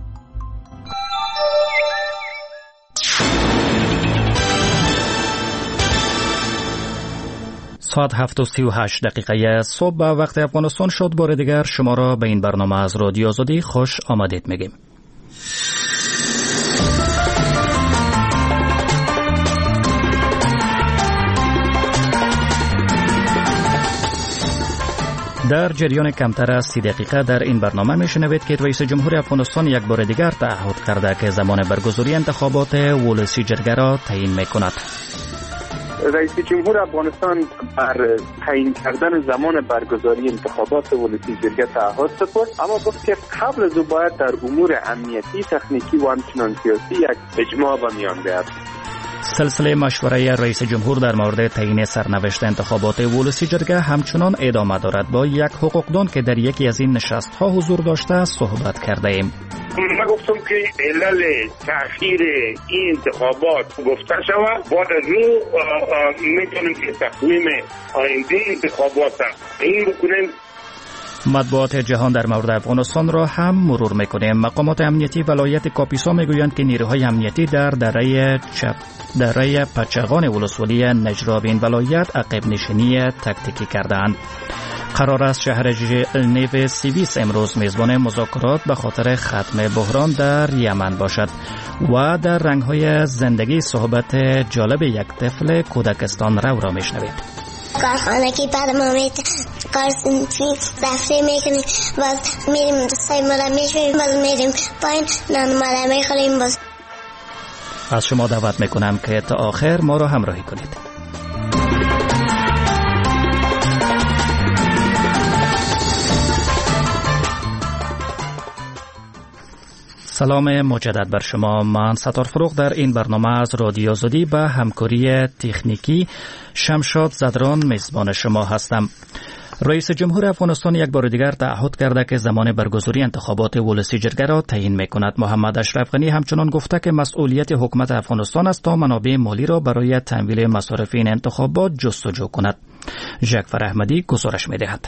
ساعت 7:38 صبح به وقت افغانستان شد. بار دیگر شما را به این برنامه از رادیو آزادی خوش آمدید میگیم. در جریان کمتر از 30 دقیقه در این برنامه میشنوید که رئیس جمهور افغانستان یک بار دیگر تعهد کرده که زمان برگزاری انتخابات ولسی جرگه را تعیین میکند. رئیس جمهور افغانستان بر تعیین کردن زمان برگزاری انتخابات ولسی جرگه تعهد سپرد، اما گفت که قبل از او باید در امور امنیتی، تکنیکی و همچنان سیاسی یک اجماع به میان بیاید. سلسله مشوره رئیس جمهور در مورد تعیین سرنوشت انتخابات ولسی جرگه همچنان ادامه دارد. با یک حقوقدان که در یکی از این نشست‌ها حضور داشته صحبت کرده ایم. من گفتم که علل تأخیر این انتخابات گفته شود، بعد از اون میتونیم که تقویم آینده انتخابات این بکنیم. مطبوعات جهان در مورد افغانستان را هم مرور میکنیم. مقامات امنیتی ولایت کاپیسا میگویند که نیروهای امنیتی در دره پچغان ولسوالی نجراب این ولایت عقب نشینی تکتیکی کردند. قرار است شهر ژنو سوئیس امروز میزبان مذاکرات به خاطر ختم بحران در یمن باشد و در رنگ‌های زندگی صحبت جالب یک طفل کودکستان رو را میشنوید. کارخانه که بعد ما کار دفتری میکنیم، باز میریم سای مالا میشویم، باز میریم پایین نان مالا میخوریم. باز از شما دعوت میکنم که تا آخر ما را همراهی کنید. سلام مجدد بر شما. من ستار فروغ در این برنامه از رادیو آزادی به همکاری تکنیکی شمشاد زدران میزبان شما هستم. رئیس جمهور افغانستان یک بار دیگر تعهد کرده که زمان برگزاری انتخابات ولسی جرگه را تعیین میکند. محمد اشرف غنی همچنان گفته که مسئولیت حکومت افغانستان است تا منابع مالی را برای تمویل مصارف این انتخابات جستجو کند. ژاکفر احمدی گزارش میدهد.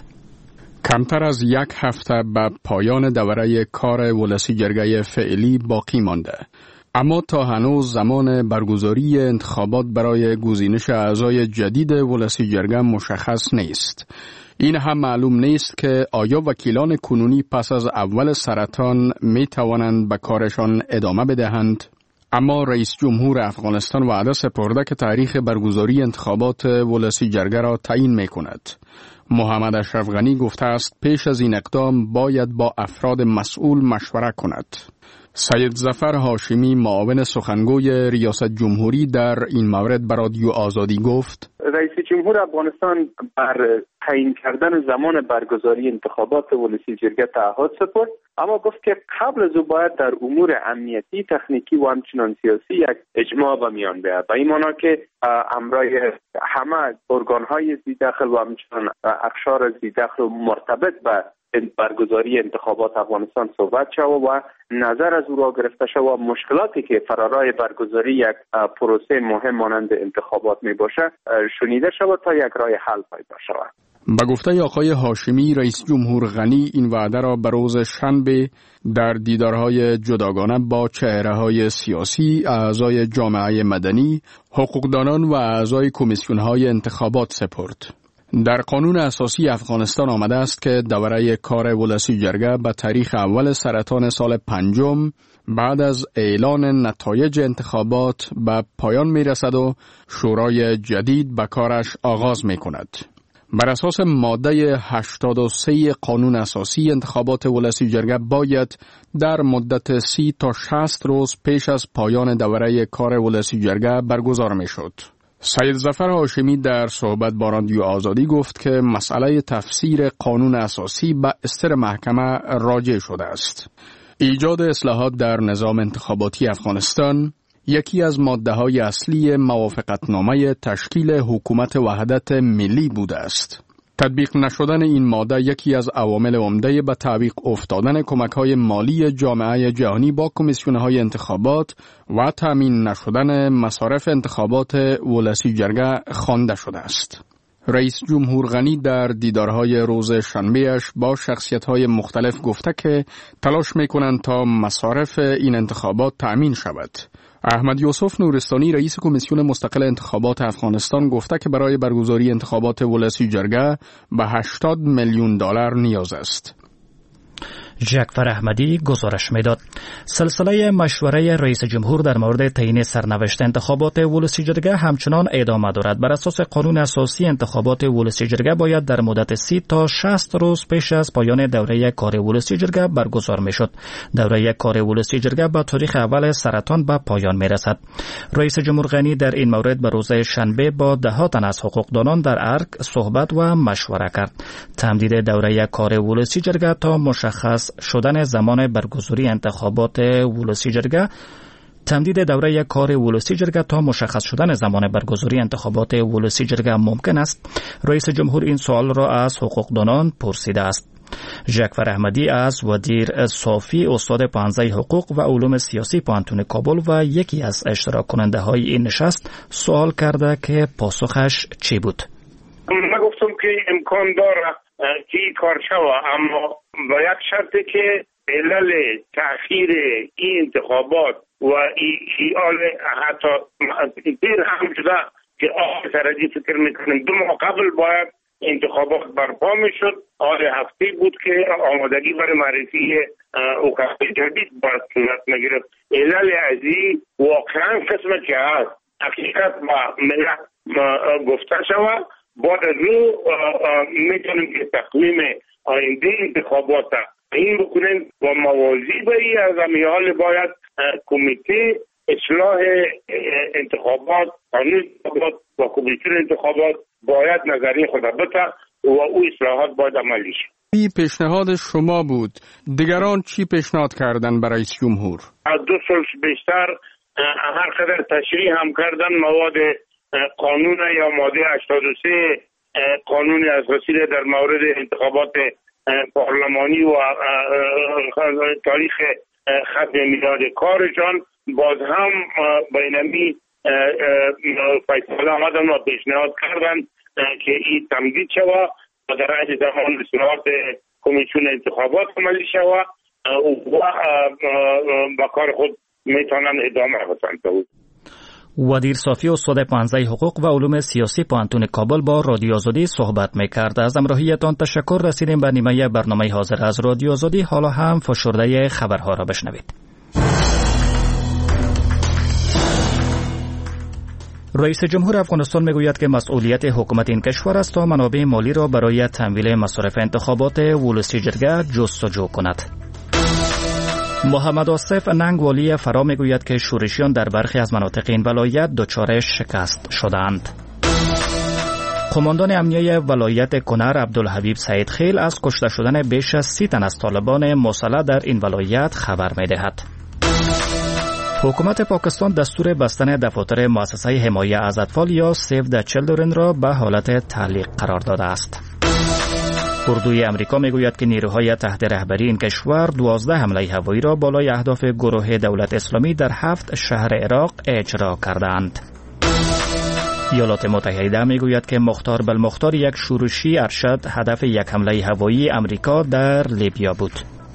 کمتر از یک هفته به پایان دوره کار ولسی جرگه فعلی باقی مانده، اما تا هنوز زمان برگزاری انتخابات برای گزینش اعضای جدید ولسی جرگه مشخص نیست. این هم معلوم نیست که آیا وکیلان کنونی پس از اول سرطان می توانند به کارشان ادامه بدهند. اما رئیس جمهور افغانستان وعده سپرده که تاریخ برگزاری انتخابات ولسی جرگه را تعیین می کند. محمد اشرف غنی گفته است پیش از این اقدام باید با افراد مسئول مشوره کند. سید ظفر هاشمی معاون سخنگوی ریاست جمهوری در این مورد به رادیو آزادی گفت رئیس جمهور افغانستان بر تعیین کردن زمان برگزاری انتخابات ولسی جرگه تعهد سپرد، اما گفت که قبل از او باید در امور امنیتی، تکنیکی و همچنان سیاسی یک اجماع به میان بیاید. به این معنا که همراه همه ارگان‌های ذی‌دخل و همچنان اقشار ذی‌دخل مرتبط به برگزاری انتخابات افغانستان صحبت شود و نظر از او را گرفته شود و مشکلاتی که فرارای برگزاری یک پروسه مهم مانند انتخابات می باشد شنیده شود تا یک راه حل پیدا شود. به گفته آقای هاشمی، رئیس جمهور غنی این وعده را به روز شنبه در دیدارهای جداگانه با چهره‌های سیاسی، اعضای جامعه مدنی، حقوقدانان و اعضای کمیسیون‌های انتخابات سپرد. در قانون اساسی افغانستان آمده است که دوره کار ولسی جرگه به تاریخ اول سرطان سال 5 بعد از اعلان نتایج انتخابات به پایان می رسد و شورای جدید به کارش آغاز می کند. بر اساس ماده 83 قانون اساسی انتخابات ولسی جرگه باید در مدت 30 تا 60 روز پیش از پایان دوره کار ولسی جرگه برگزار می شد. سید ظفر هاشمی در صحبت با رادیو آزادی گفت که مسئله تفسیر قانون اساسی به استر محکمه راجع شده است. ایجاد اصلاحات در نظام انتخاباتی افغانستان یکی از ماده‌های اصلی موافقتنامه تشکیل حکومت وحدت ملی بوده است. تطبیق نشدن این ماده یکی از عوامل عمده به تعویق افتادن کمک‌های مالی جامعه جهانی با کمیسیون‌های انتخابات و تامین نشدن مصارف انتخابات ولسی جرگه خوانده شده است. رئیس جمهور غنی در دیدارهای روز شنبه‌اش با شخصیت‌های مختلف گفته که تلاش می‌کنند تا مصارف این انتخابات تامین شود. احمد یوسف نورستانی رئیس کمیسیون مستقل انتخابات افغانستان گفته که برای برگزاری انتخابات ولسی جرگه به $80 میلیون نیاز است. جعفر احمدی گزارش میداد. سلسله مشوره رئیس جمهور در مورد تعیین سرنوشت انتخابات ولسی جرگه همچنان ادامه دارد. بر اساس قانون اساسی انتخابات ولسی جرگه باید در مدت 30 تا 60 روز پیش از پایان دوره کار ولسی جرگه برگزار میشد. دوره کار ولسی جرگه با تاریخ اول سرطان به پایان میرسد. رئیس جمهور غنی در این مورد به روز شنبه با ده تن از حقوقدانان در ارگ صحبت و مشوره کرد. تمدید دوره کار ولسی جرگه تا مشخص شدن زمان برگزاری انتخابات ولسی جرگه ممکن است. رئیس جمهور این سوال را از حقوقدانان پرسیده است. جعفر احمدی از ودیر صافی استاد پانزه حقوق و علوم سیاسی پانتون کابل و یکی از اشتراک کننده های این نشست سوال کرده که پاسخش چی بود؟ من گفتم که امکان داره که کار شوه، اما با یک شرطی که علل تأخیر این انتخابات و حال حتی دیر هم شده که آقای سرجی فکر میکنیم 2 ماه قبل باید انتخابات برپا میشد. حال هفته بود که آمادگی برای معرفی اوقات جدید باید صورت میگرفت. علل ازی واقعا قسمت که هست حقیقت با ملت گفته شود. بعد از او میتونیم که تقویم آینده انتخابات این بکنیم و موازی به این از امیال باید کمیته اصلاح انتخابات قانون انتخابات و کمیسیون انتخابات باید نظری خود بده و او اصلاحات باید عملی شد. این پیشنهاد شما بود. دیگران چی پیشنهاد کردن برای رئیس جمهور؟ از 2 سال بیشتر هر قدر تشریح هم کردن مواد قانون یا ماده 83 قانون اساسی در مورد انتخابات پارلمانی و تاریخ ختم میلاد کارشان باز هم بینمی فیصله آمدن و پیشنهاد کردن که این تمدید شود و در عهد زمان اصلاحات کمیسیون انتخابات عملی شود و با کار خود میتونن ادامه بدن. ودیر صافی استاد پانزه حقوق و علوم سیاسی پانتون کابل با رادیو آزادی صحبت میکرد. از همراهیتان تشکر. رسیدیم به نیمه برنامه حاضر از رادیو آزادی. حالا هم فشرده خبرها را بشنوید. رئیس جمهور افغانستان میگوید که مسئولیت حکومت این کشور است تا منابع مالی را برای تمویل مصارف انتخابات ولسی جرگه جستجو کند. محمد آصف ننگ والی فرا میگوید که شورشیان در برخی از مناطق این ولایت دچار شکست شدند. قماندان امنیه ولایت کنر عبدالحبیب سعید خیل از کشته شدن بیش از 30 تن از طالبان مسلح در این ولایت خبر میدهد. حکومت پاکستان دستور بستن دفاتر مؤسسه حمایت از اطفال یا سیو د چیلدرن را به حالت تعلیق قرار داده است. اردوی امریکا میگوید که نیروهای تحت رهبری این کشور 12 حمله هوایی را بالای اهداف گروه دولت اسلامی در 7 شهر عراق اجرا کردند. ایالات متحده میگوید که مختار بالمختار یک شورشی ارشد هدف یک حمله هوایی امریکا در لیبیا بود.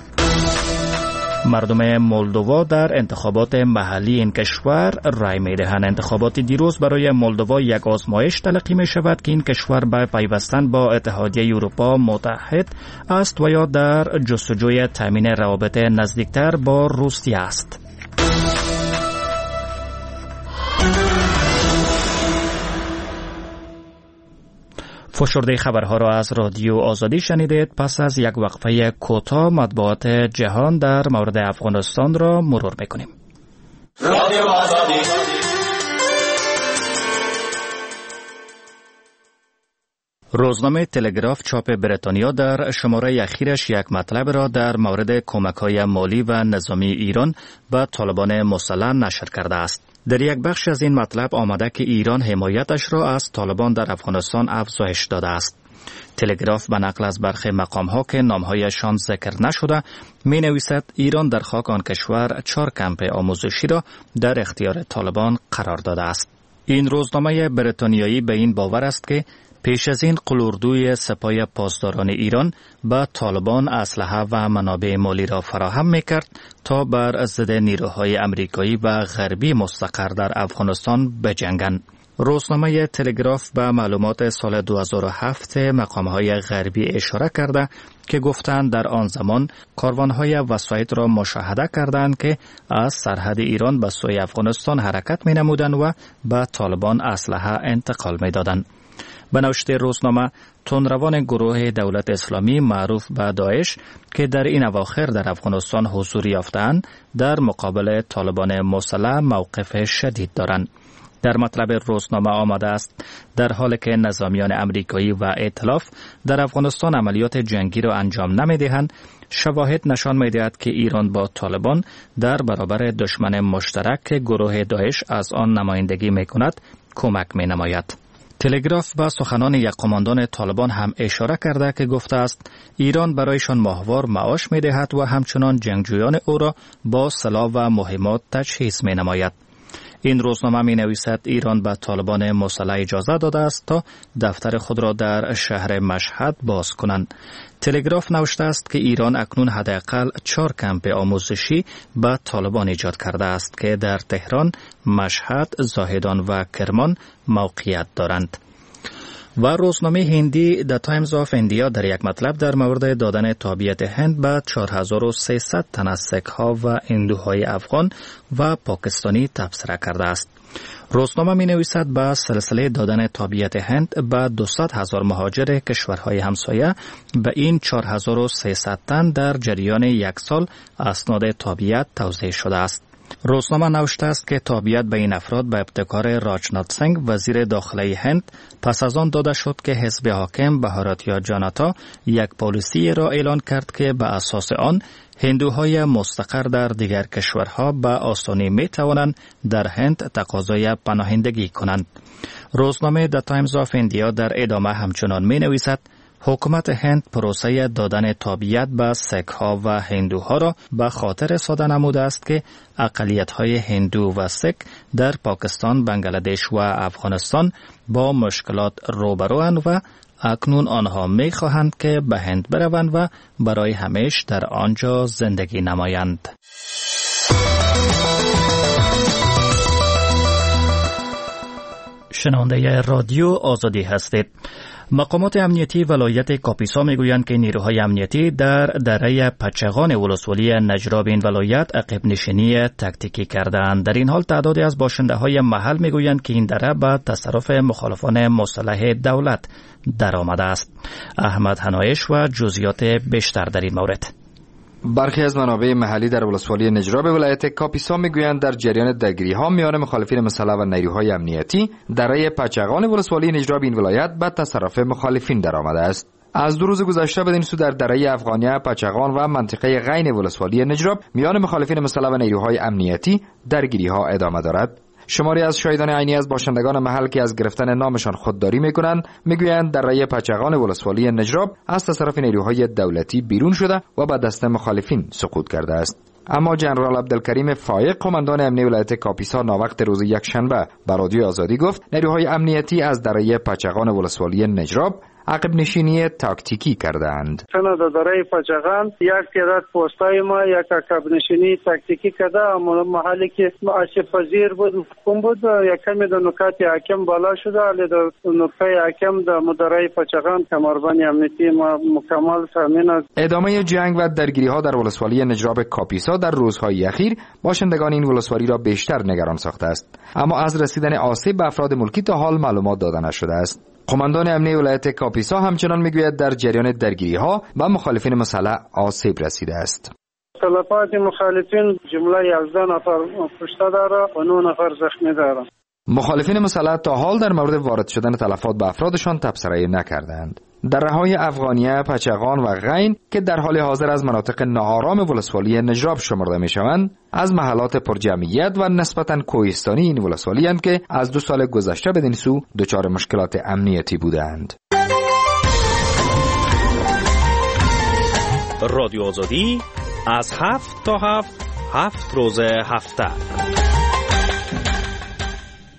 مردم مولدووا در انتخابات محلی این کشور رای می‌دهند. انتخابات دیروز برای مولدووا یک آزمایش تلقی می‌شود که این کشور به پیوستن با اتحادیه اروپا متحد است و یا در جستجوی تامین روابط نزدیکتر با روسیه است. فشرده خبرها را از رادیو آزادی شنیدید. پس از یک وقفه کوتاه مطبوعات جهان در مورد افغانستان را مرور میکنیم. رادیو آزادی. روزنامه تلگراف چاپ بریتانیا در شماره اخیرش یک مطلب را در مورد کمک‌های مالی و نظامی ایران به طالبان مسلح نشر کرده است. در یک بخش از این مطلب آمده که ایران حمایتش را از طالبان در افغانستان افزایش داده است. تلگراف به نقل از برخی مقام‌ها که نام‌هایشان ذکر نشده می‌نویسد ایران در خاک آن کشور 4 کمپ آموزشی را در اختیار طالبان قرار داده است. این روزنامه بریتانیایی به این باور است که پیش از این قلوردوی سپاه پاسداران ایران به طالبان اسلحه و منابع مالی را فراهم می‌کرد تا بر ضد نیروهای امریکایی و غربی مستقر در افغانستان بجنگند. روزنامه تلگراف به معلومات سال 2007 مقامهای غربی اشاره کرده که گفتند در آن زمان کاروانهای وسایط را مشاهده کردند که از سرحد ایران به سوی افغانستان حرکت می نمودند و به طالبان اسلحه انتقال می دادند. به نوشته روزنامه، تندروان گروه دولت اسلامی معروف به داعش که در این اواخر در افغانستان حضور یافتند در مقابل طالبان مسلح موقف شدید دارند. در مطلب روزنامه آمده است در حالی که نظامیان امریکایی و ائتلاف در افغانستان عملیات جنگی را انجام نمی‌دهند، شواهد نشان می‌دهد که ایران با طالبان در برابر دشمن مشترک که گروه داعش از آن نمایندگی می‌کند کمک می‌نماید. تلگراف با سخنان یک قماندان طالبان هم اشاره کرده که گفته است ایران برایشان ماهوار معاش می‌دهد و همچنان جنگجویان او را با سلاح و مهمات تجهیز می‌نماید. این روزنامه می نویسد ایران به طالبان مسلح اجازه داده است تا دفتر خود را در شهر مشهد باز کنند. تلگراف نوشته است که ایران اکنون حداقل 4 کمپ آموزشی به طالبان ایجاد کرده است که در تهران، مشهد، زاهدان و کرمان موقعیت دارند. و روزنامه هندی د تایمز آف ایندیا در یک مطلب در مورد دادن تابعیت هند به 4300 تن از سک‌ها و هندوهای افغان و پاکستانی تبصره کرده است. روزنامه می نویسد با سلسله دادن تابعیت هند به 200,000 مهاجر کشورهای همسایه به این 4300 تن در جریان یک سال اسناد تابعیت توزیع شده است. روزنامه نوشته است که تابعیت به این افراد به ابتکار راجنات سنگ وزیر داخلی هند پس از آن داده شد که حزب حاکم بهاراتیا جاناتا یک پالیسی را اعلان کرد که به اساس آن هندوهای مستقر در دیگر کشورها به آسانی می توانند در هند تقاضای پناهندگی کنند. روزنامه د تایمز آف ایندیا در ادامه همچنان می نویسد حکومت هند پروسه دادن تابعیت به سک‌ها و هندوها را به خاطر ساده نموده است که اقلیت‌های هندو و سک در پاکستان، بنگلادش و افغانستان با مشکلات روبروند و اکنون آنها می‌خواهند که به هند بروند و برای همیشه در آنجا زندگی نمایند. شنونده رادیو آزادی هستید. مقامات امنیتی ولایت کاپیسا میگویند که نیروهای امنیتی در دره پچغان ولسوالی نجراب این ولایت عقب نشینی تاکتیکی کردند. در این حال تعدادی از باشنده‌های محل میگویند که این دره به تصرف مخالفان مسلح دولت درآمده است. احمد حنایش و جزئیات بیشتر در این مورد. برخی از منابع محلی در ولسوالی نجراب ولایت کاپیسا میگویند در جریان درگیری‌ها میان مخالفین مسلح و نیروهای امنیتی دره پچغان ولسوالی نجراب این ولایت به تصرف مخالفین درآمده است. از 2 روز گذشته بدین سو در دره افغانیه، پچغان و منطقه غین ولسوالی نجراب میان مخالفین مسلح و نیروهای امنیتی درگیری‌ها ادامه دارد. شماری از شاهدان عینی از باشندگان محل که از گرفتن نامشان خودداری میکنند میگویند دره پچغان ولسوالی نجراب از تصرف نیروهای دولتی بیرون شده و به دست مخالفین سقوط کرده است. اما جنرال عبدالکریم فایق قماندان امنیتی ولایت کاپیسا ناوقت روز یکشنبه به رادیو آزادی گفت نیروهای امنیتی از دره پچغان ولسوالی نجراب عقب نشینی تاکتیکی کردند. در دره پچغان یک تعداد پستای ما یک عقب نشینی تاکتیکی کرده، اما محلی که آسیب پذیر بود حکم بود یک کمی در نکات حاکم بالا شده، ولی در نقطه حاکم در دره پچغان کمربند امنیتی ما مکمل تامین است. ادامه جنگ و درگیری ها در ولسوالی نجراب کاپیسا در روزهای اخیر باشندگان این ولسوالی را بیشتر نگران ساخته است، اما از رسیدن آسیب به افراد ملکی تا حال معلومات داده نشده است. قماندان امنیتی ولایت کاپیسا همچنان میگوید در جریان درگیری‌ها و مخالفین مسلح آسیب رسیده است. تلفات مخالفین جمله 11 نفر کشته داره و 9 نفر زخمی داره. مخالفین مسلح تا حال در مورد وارد شدن تلفات به افرادشان تبصره نکردند. دره‌های افغانیه، پچغان و غین که در حال حاضر از مناطق ناآرام ولسوالی نجراب شمرده می‌شوند، از محلات پرجمعیت و نسبتاً کوهستانی این ولسوالی اند که از 2 سال گذشته بدین سو دچار مشکلات امنیتی بودند. رادیو آزادی از 7 تا 7 روز هفته.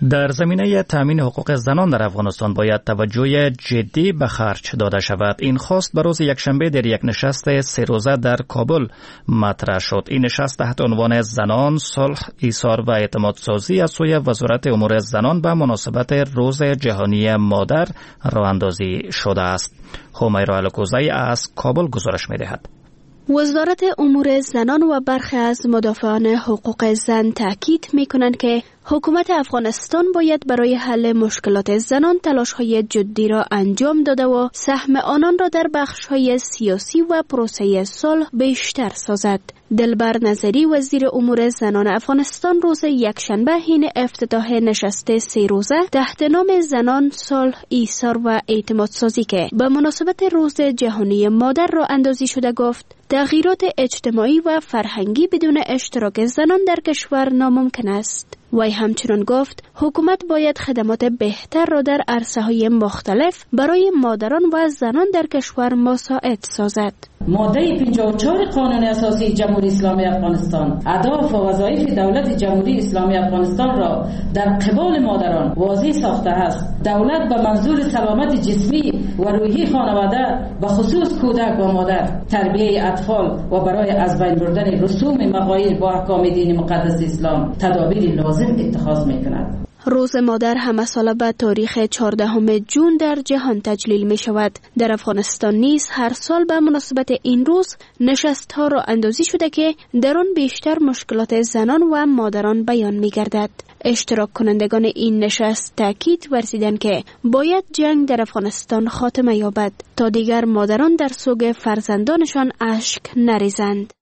در زمینه تامین حقوق زنان در افغانستان باید توجه جدی به خرج داده شود. این خواست به روز یکشنبه در یک نشست 3 روزه در کابل مطرح شد. این نشست تحت عنوان زنان، صلح، ایثار و اعتمادسازی از سوی وزارت امور زنان به مناسبت روز جهانی مادر راه اندازی شده است. همیرا الکوزی از کابل گزارش می‌دهد. وزارت امور زنان و برخی از مدافعان حقوق زن تاکید می‌کنند که حکومت افغانستان باید برای حل مشکلات زنان تلاش‌های جدی را انجام داده و سهم آنان را در بخش‌های سیاسی و پروسه صلح بیشتر سازد. دلبر نظری وزیر امور زنان افغانستان روز یکشنبه حین افتتاح نشست 3 روزه تحت نام زنان، صلح، ایثار و اعتمادسازی که به مناسبت روز جهانی مادر را اندازی شده گفت تغییرات اجتماعی و فرهنگی بدون اشتراک زنان در کشور ناممکن است. وی همچنان گفت حکومت باید خدمات بهتر را در عرصه‌های مختلف برای مادران و زنان در کشور مساعد سازد. ماده 54 قانون اساسی جمهوری اسلامی افغانستان اهداف و وظایف دولت جمهوری اسلامی افغانستان را در قبال مادران واضح ساخته است. دولت به منظور سلامت جسمی و روحی خانواده به خصوص کودک و مادر، تربیه اطفال و برای از بین بردن رسوم مغایر با احکام دین مقدس اسلام تدابیر لازم اتخاذ می‌کند. روز مادر همه ساله به تاریخ 14 جون در جهان تجلیل می شود. در افغانستان نیز هر سال به مناسبت این روز نشست ها را اندازی شده که در آن بیشتر مشکلات زنان و مادران بیان می گردد. اشتراک کنندگان این نشست تاکید ورزیدند که باید جنگ در افغانستان خاتمه یابد تا دیگر مادران در سوگ فرزندانشان اشک نریزند.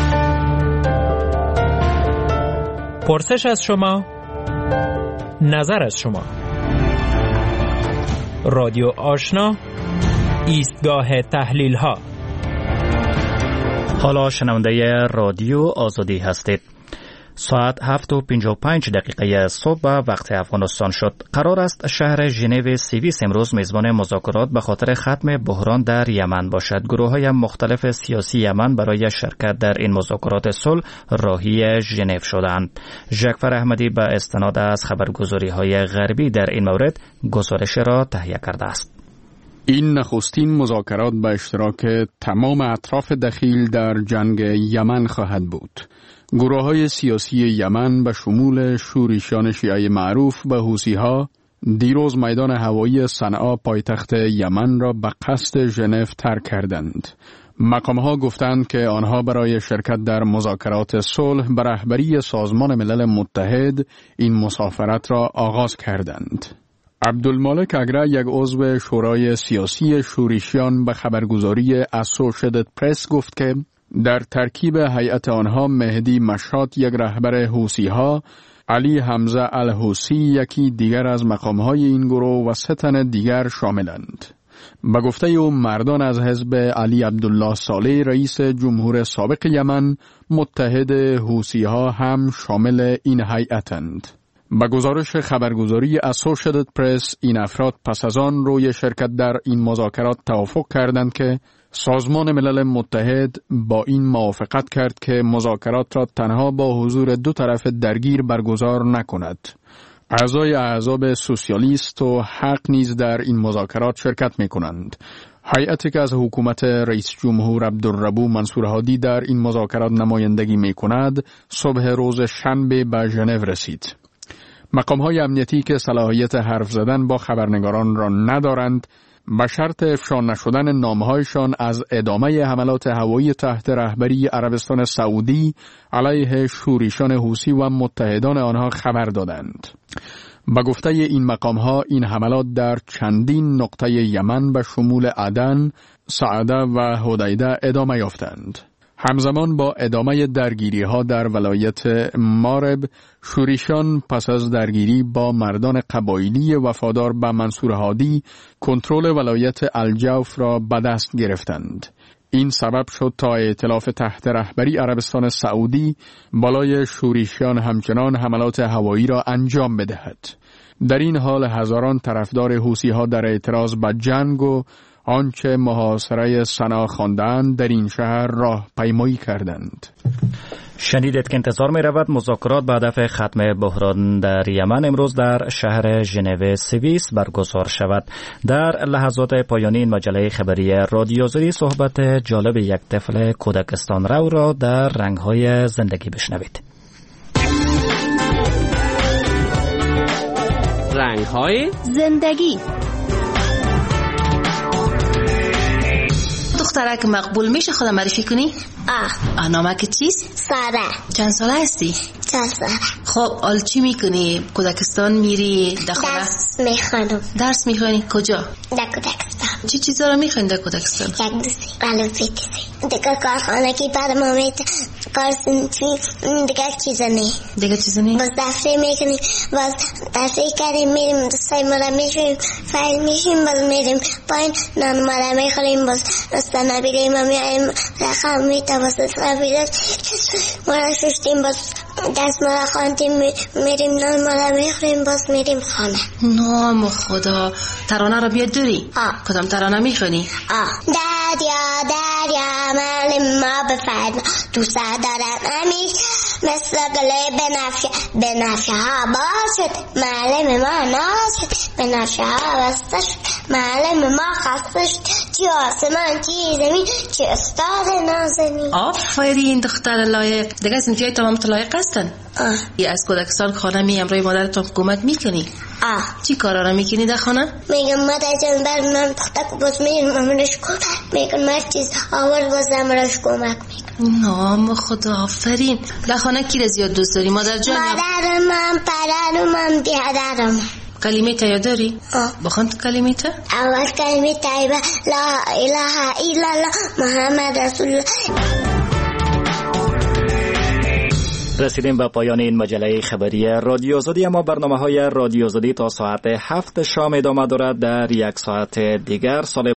پرسش از شما، نظر از شما. رادیو آشنا، ایستگاه تحلیل ها. حالا شنونده رادیو آزادی هستید. ساعت 7:55 صبح وقت افغانستان شد. قرار است شهر ژنو سوئیس امروز میزبان مذاکرات به خاطر ختم بحران در یمن باشد. گروه‌های مختلف سیاسی یمن برای شرکت در این مذاکرات صلح راهی ژنو شدند. ژکفر احمدی به استناد از خبرگزاری‌های غربی در این مورد گزارش را تهیه کرده است. این نخستین مذاکرات به اشتراک تمام اطراف دخیل در جنگ یمن خواهد بود. گروه‌های سیاسی یمن به شمول شورشیان شیعه معروف به حوثی‌ها دیروز میدان هوایی صنعا پایتخت یمن را به قصد ژنو ترک کردند. مقام‌ها گفتند که آنها برای شرکت در مذاکرات صلح به رهبری سازمان ملل متحد این مسافرت را آغاز کردند. عبدالمالک اگره، یک عضو شورای سیاسی شورشیان، به خبرگزاری اسوشیتد پرس گفت که در ترکیب هیئت آنها مهدی مشهاد، یک رهبر حوثی‌ها، علی حمزه الحوثی یکی دیگر از مقام‌های این گروه و 3 تن دیگر شاملند. به گفته او مردان از حزب علی عبدالله صالح رئیس جمهور سابق یمن متحد حوثی‌ها هم شامل این هیئتند. به گزارش خبرگزاری اسوشیتد پرس این افراد پس از آن روی شرکت در این مذاکرات توافق کردند که سازمان ملل متحد با این موافقت کرد که مذاکرات را تنها با حضور 2 طرف درگیر برگزار نکند. اعضای احزاب سوسیالیست و حق نیز در این مذاکرات شرکت می کنند. هیئتی که از حکومت رئیس جمهور عبدالربو منصور هادی در این مذاکرات نمایندگی می کند، صبح روز شنبه به ژنو رسید. مقام‌های امنیتی که صلاحیت حرف زدن با خبرنگاران را ندارند، به شرط افشا نشدن نامهایشان از ادامه حملات هوایی تحت رهبری عربستان سعودی علیه شورشیان حوثی و متحدان آنها خبر دادند. به گفته این مقام‌ها این حملات در چندین نقطه یمن به شمول عدن، سعده و حدیده ادامه یافتند. همزمان با ادامه درگیری‌ها در ولایت مارب، شورشیان پس از درگیری با مردان قبایلی وفادار به منصور هادی کنترل ولایت الجوف را به دست گرفتند. این سبب شد تا ائتلاف تحت رهبری عربستان سعودی بالای شورشیان همچنان حملات هوایی را انجام بدهد. در این حال هزاران طرفدار حوثی‌ها در اعتراض به جنگ و آنچه محاصره صنعا خواندند در این شهر راه پیمایی کردند. شنیدید که انتظار می رود مذاکرات به هدف ختم بحران در یمن امروز در شهر ژنو سوئیس برگزار شود. در لحظات پایانی این مجله خبری رادیوزری صحبت جالب یک طفل کودکستان رو را در رنگ‌های زندگی بشنوید. رنگ‌های زندگی. دخترک مقبول میشه خودم معرفی کنی؟ نامک چیست؟ ساره. چند ساله هستی؟ 4 ساله. خب حال چی میکنی؟ کودکستان میری؟ درس میخوانم. درس میخوانی کجا؟ در کودکستان. چی چیزا رو میخوانی در کودکستان؟ یک دوستی قلوفی دیگه کارخانگی برای مامیت کار سنفی دیگه چیزا نه. دیگه چیزا نه؟ باز دفتری میکنیم، باز دفتری کردیم میریم دوستای ما را میشویم فایل میشیم، باز میریم پایین نان ما را میخوریم، باز رستن نبیریم ما میاریم رقم میتوسط نبیریم ما را ششتیم، باز دست ما را خواندیم میریم نان ما را میخوریم، باز میریم خانه. نام خدا. ترانه را بیاد داری؟ کدام ترانه میخونی؟ دریا دریا معلم ما بفرما دوست دارم همیش مثل گله بنفشه ها باز شد معلم ما ناز شد بنفشه ها بسته شد معلم ما خسته شد چی آسمان چی زمین چی استاد نازنین. آفرین دختر لایق. دیگه سنفیای تمام لایق هستن. از کودکستان خانه می امروی مادرتون حکومت میکنی؟ چی کارا را میکنی در خانه؟ میگم مادر جان بر من پختک باز میرم امرش کن میگم هر چیز آورد باز امرش کمک میکنم. نام خدا. آفرین. در خانه کی را زیاد دوست داری مادر جان؟ مادرم، پدرم، بیادرم. کلمه تا داری؟ بخوند کلمه تا؟ اول کلمه طیبه لا اله الا الله محمد رسول الله. رسیدیم به پایان این مجله خبری رادیو زدی، اما برنامه‌های رادیو زدی تا ساعت 7 شام ادامه دارد. در یک ساعت دیگر سال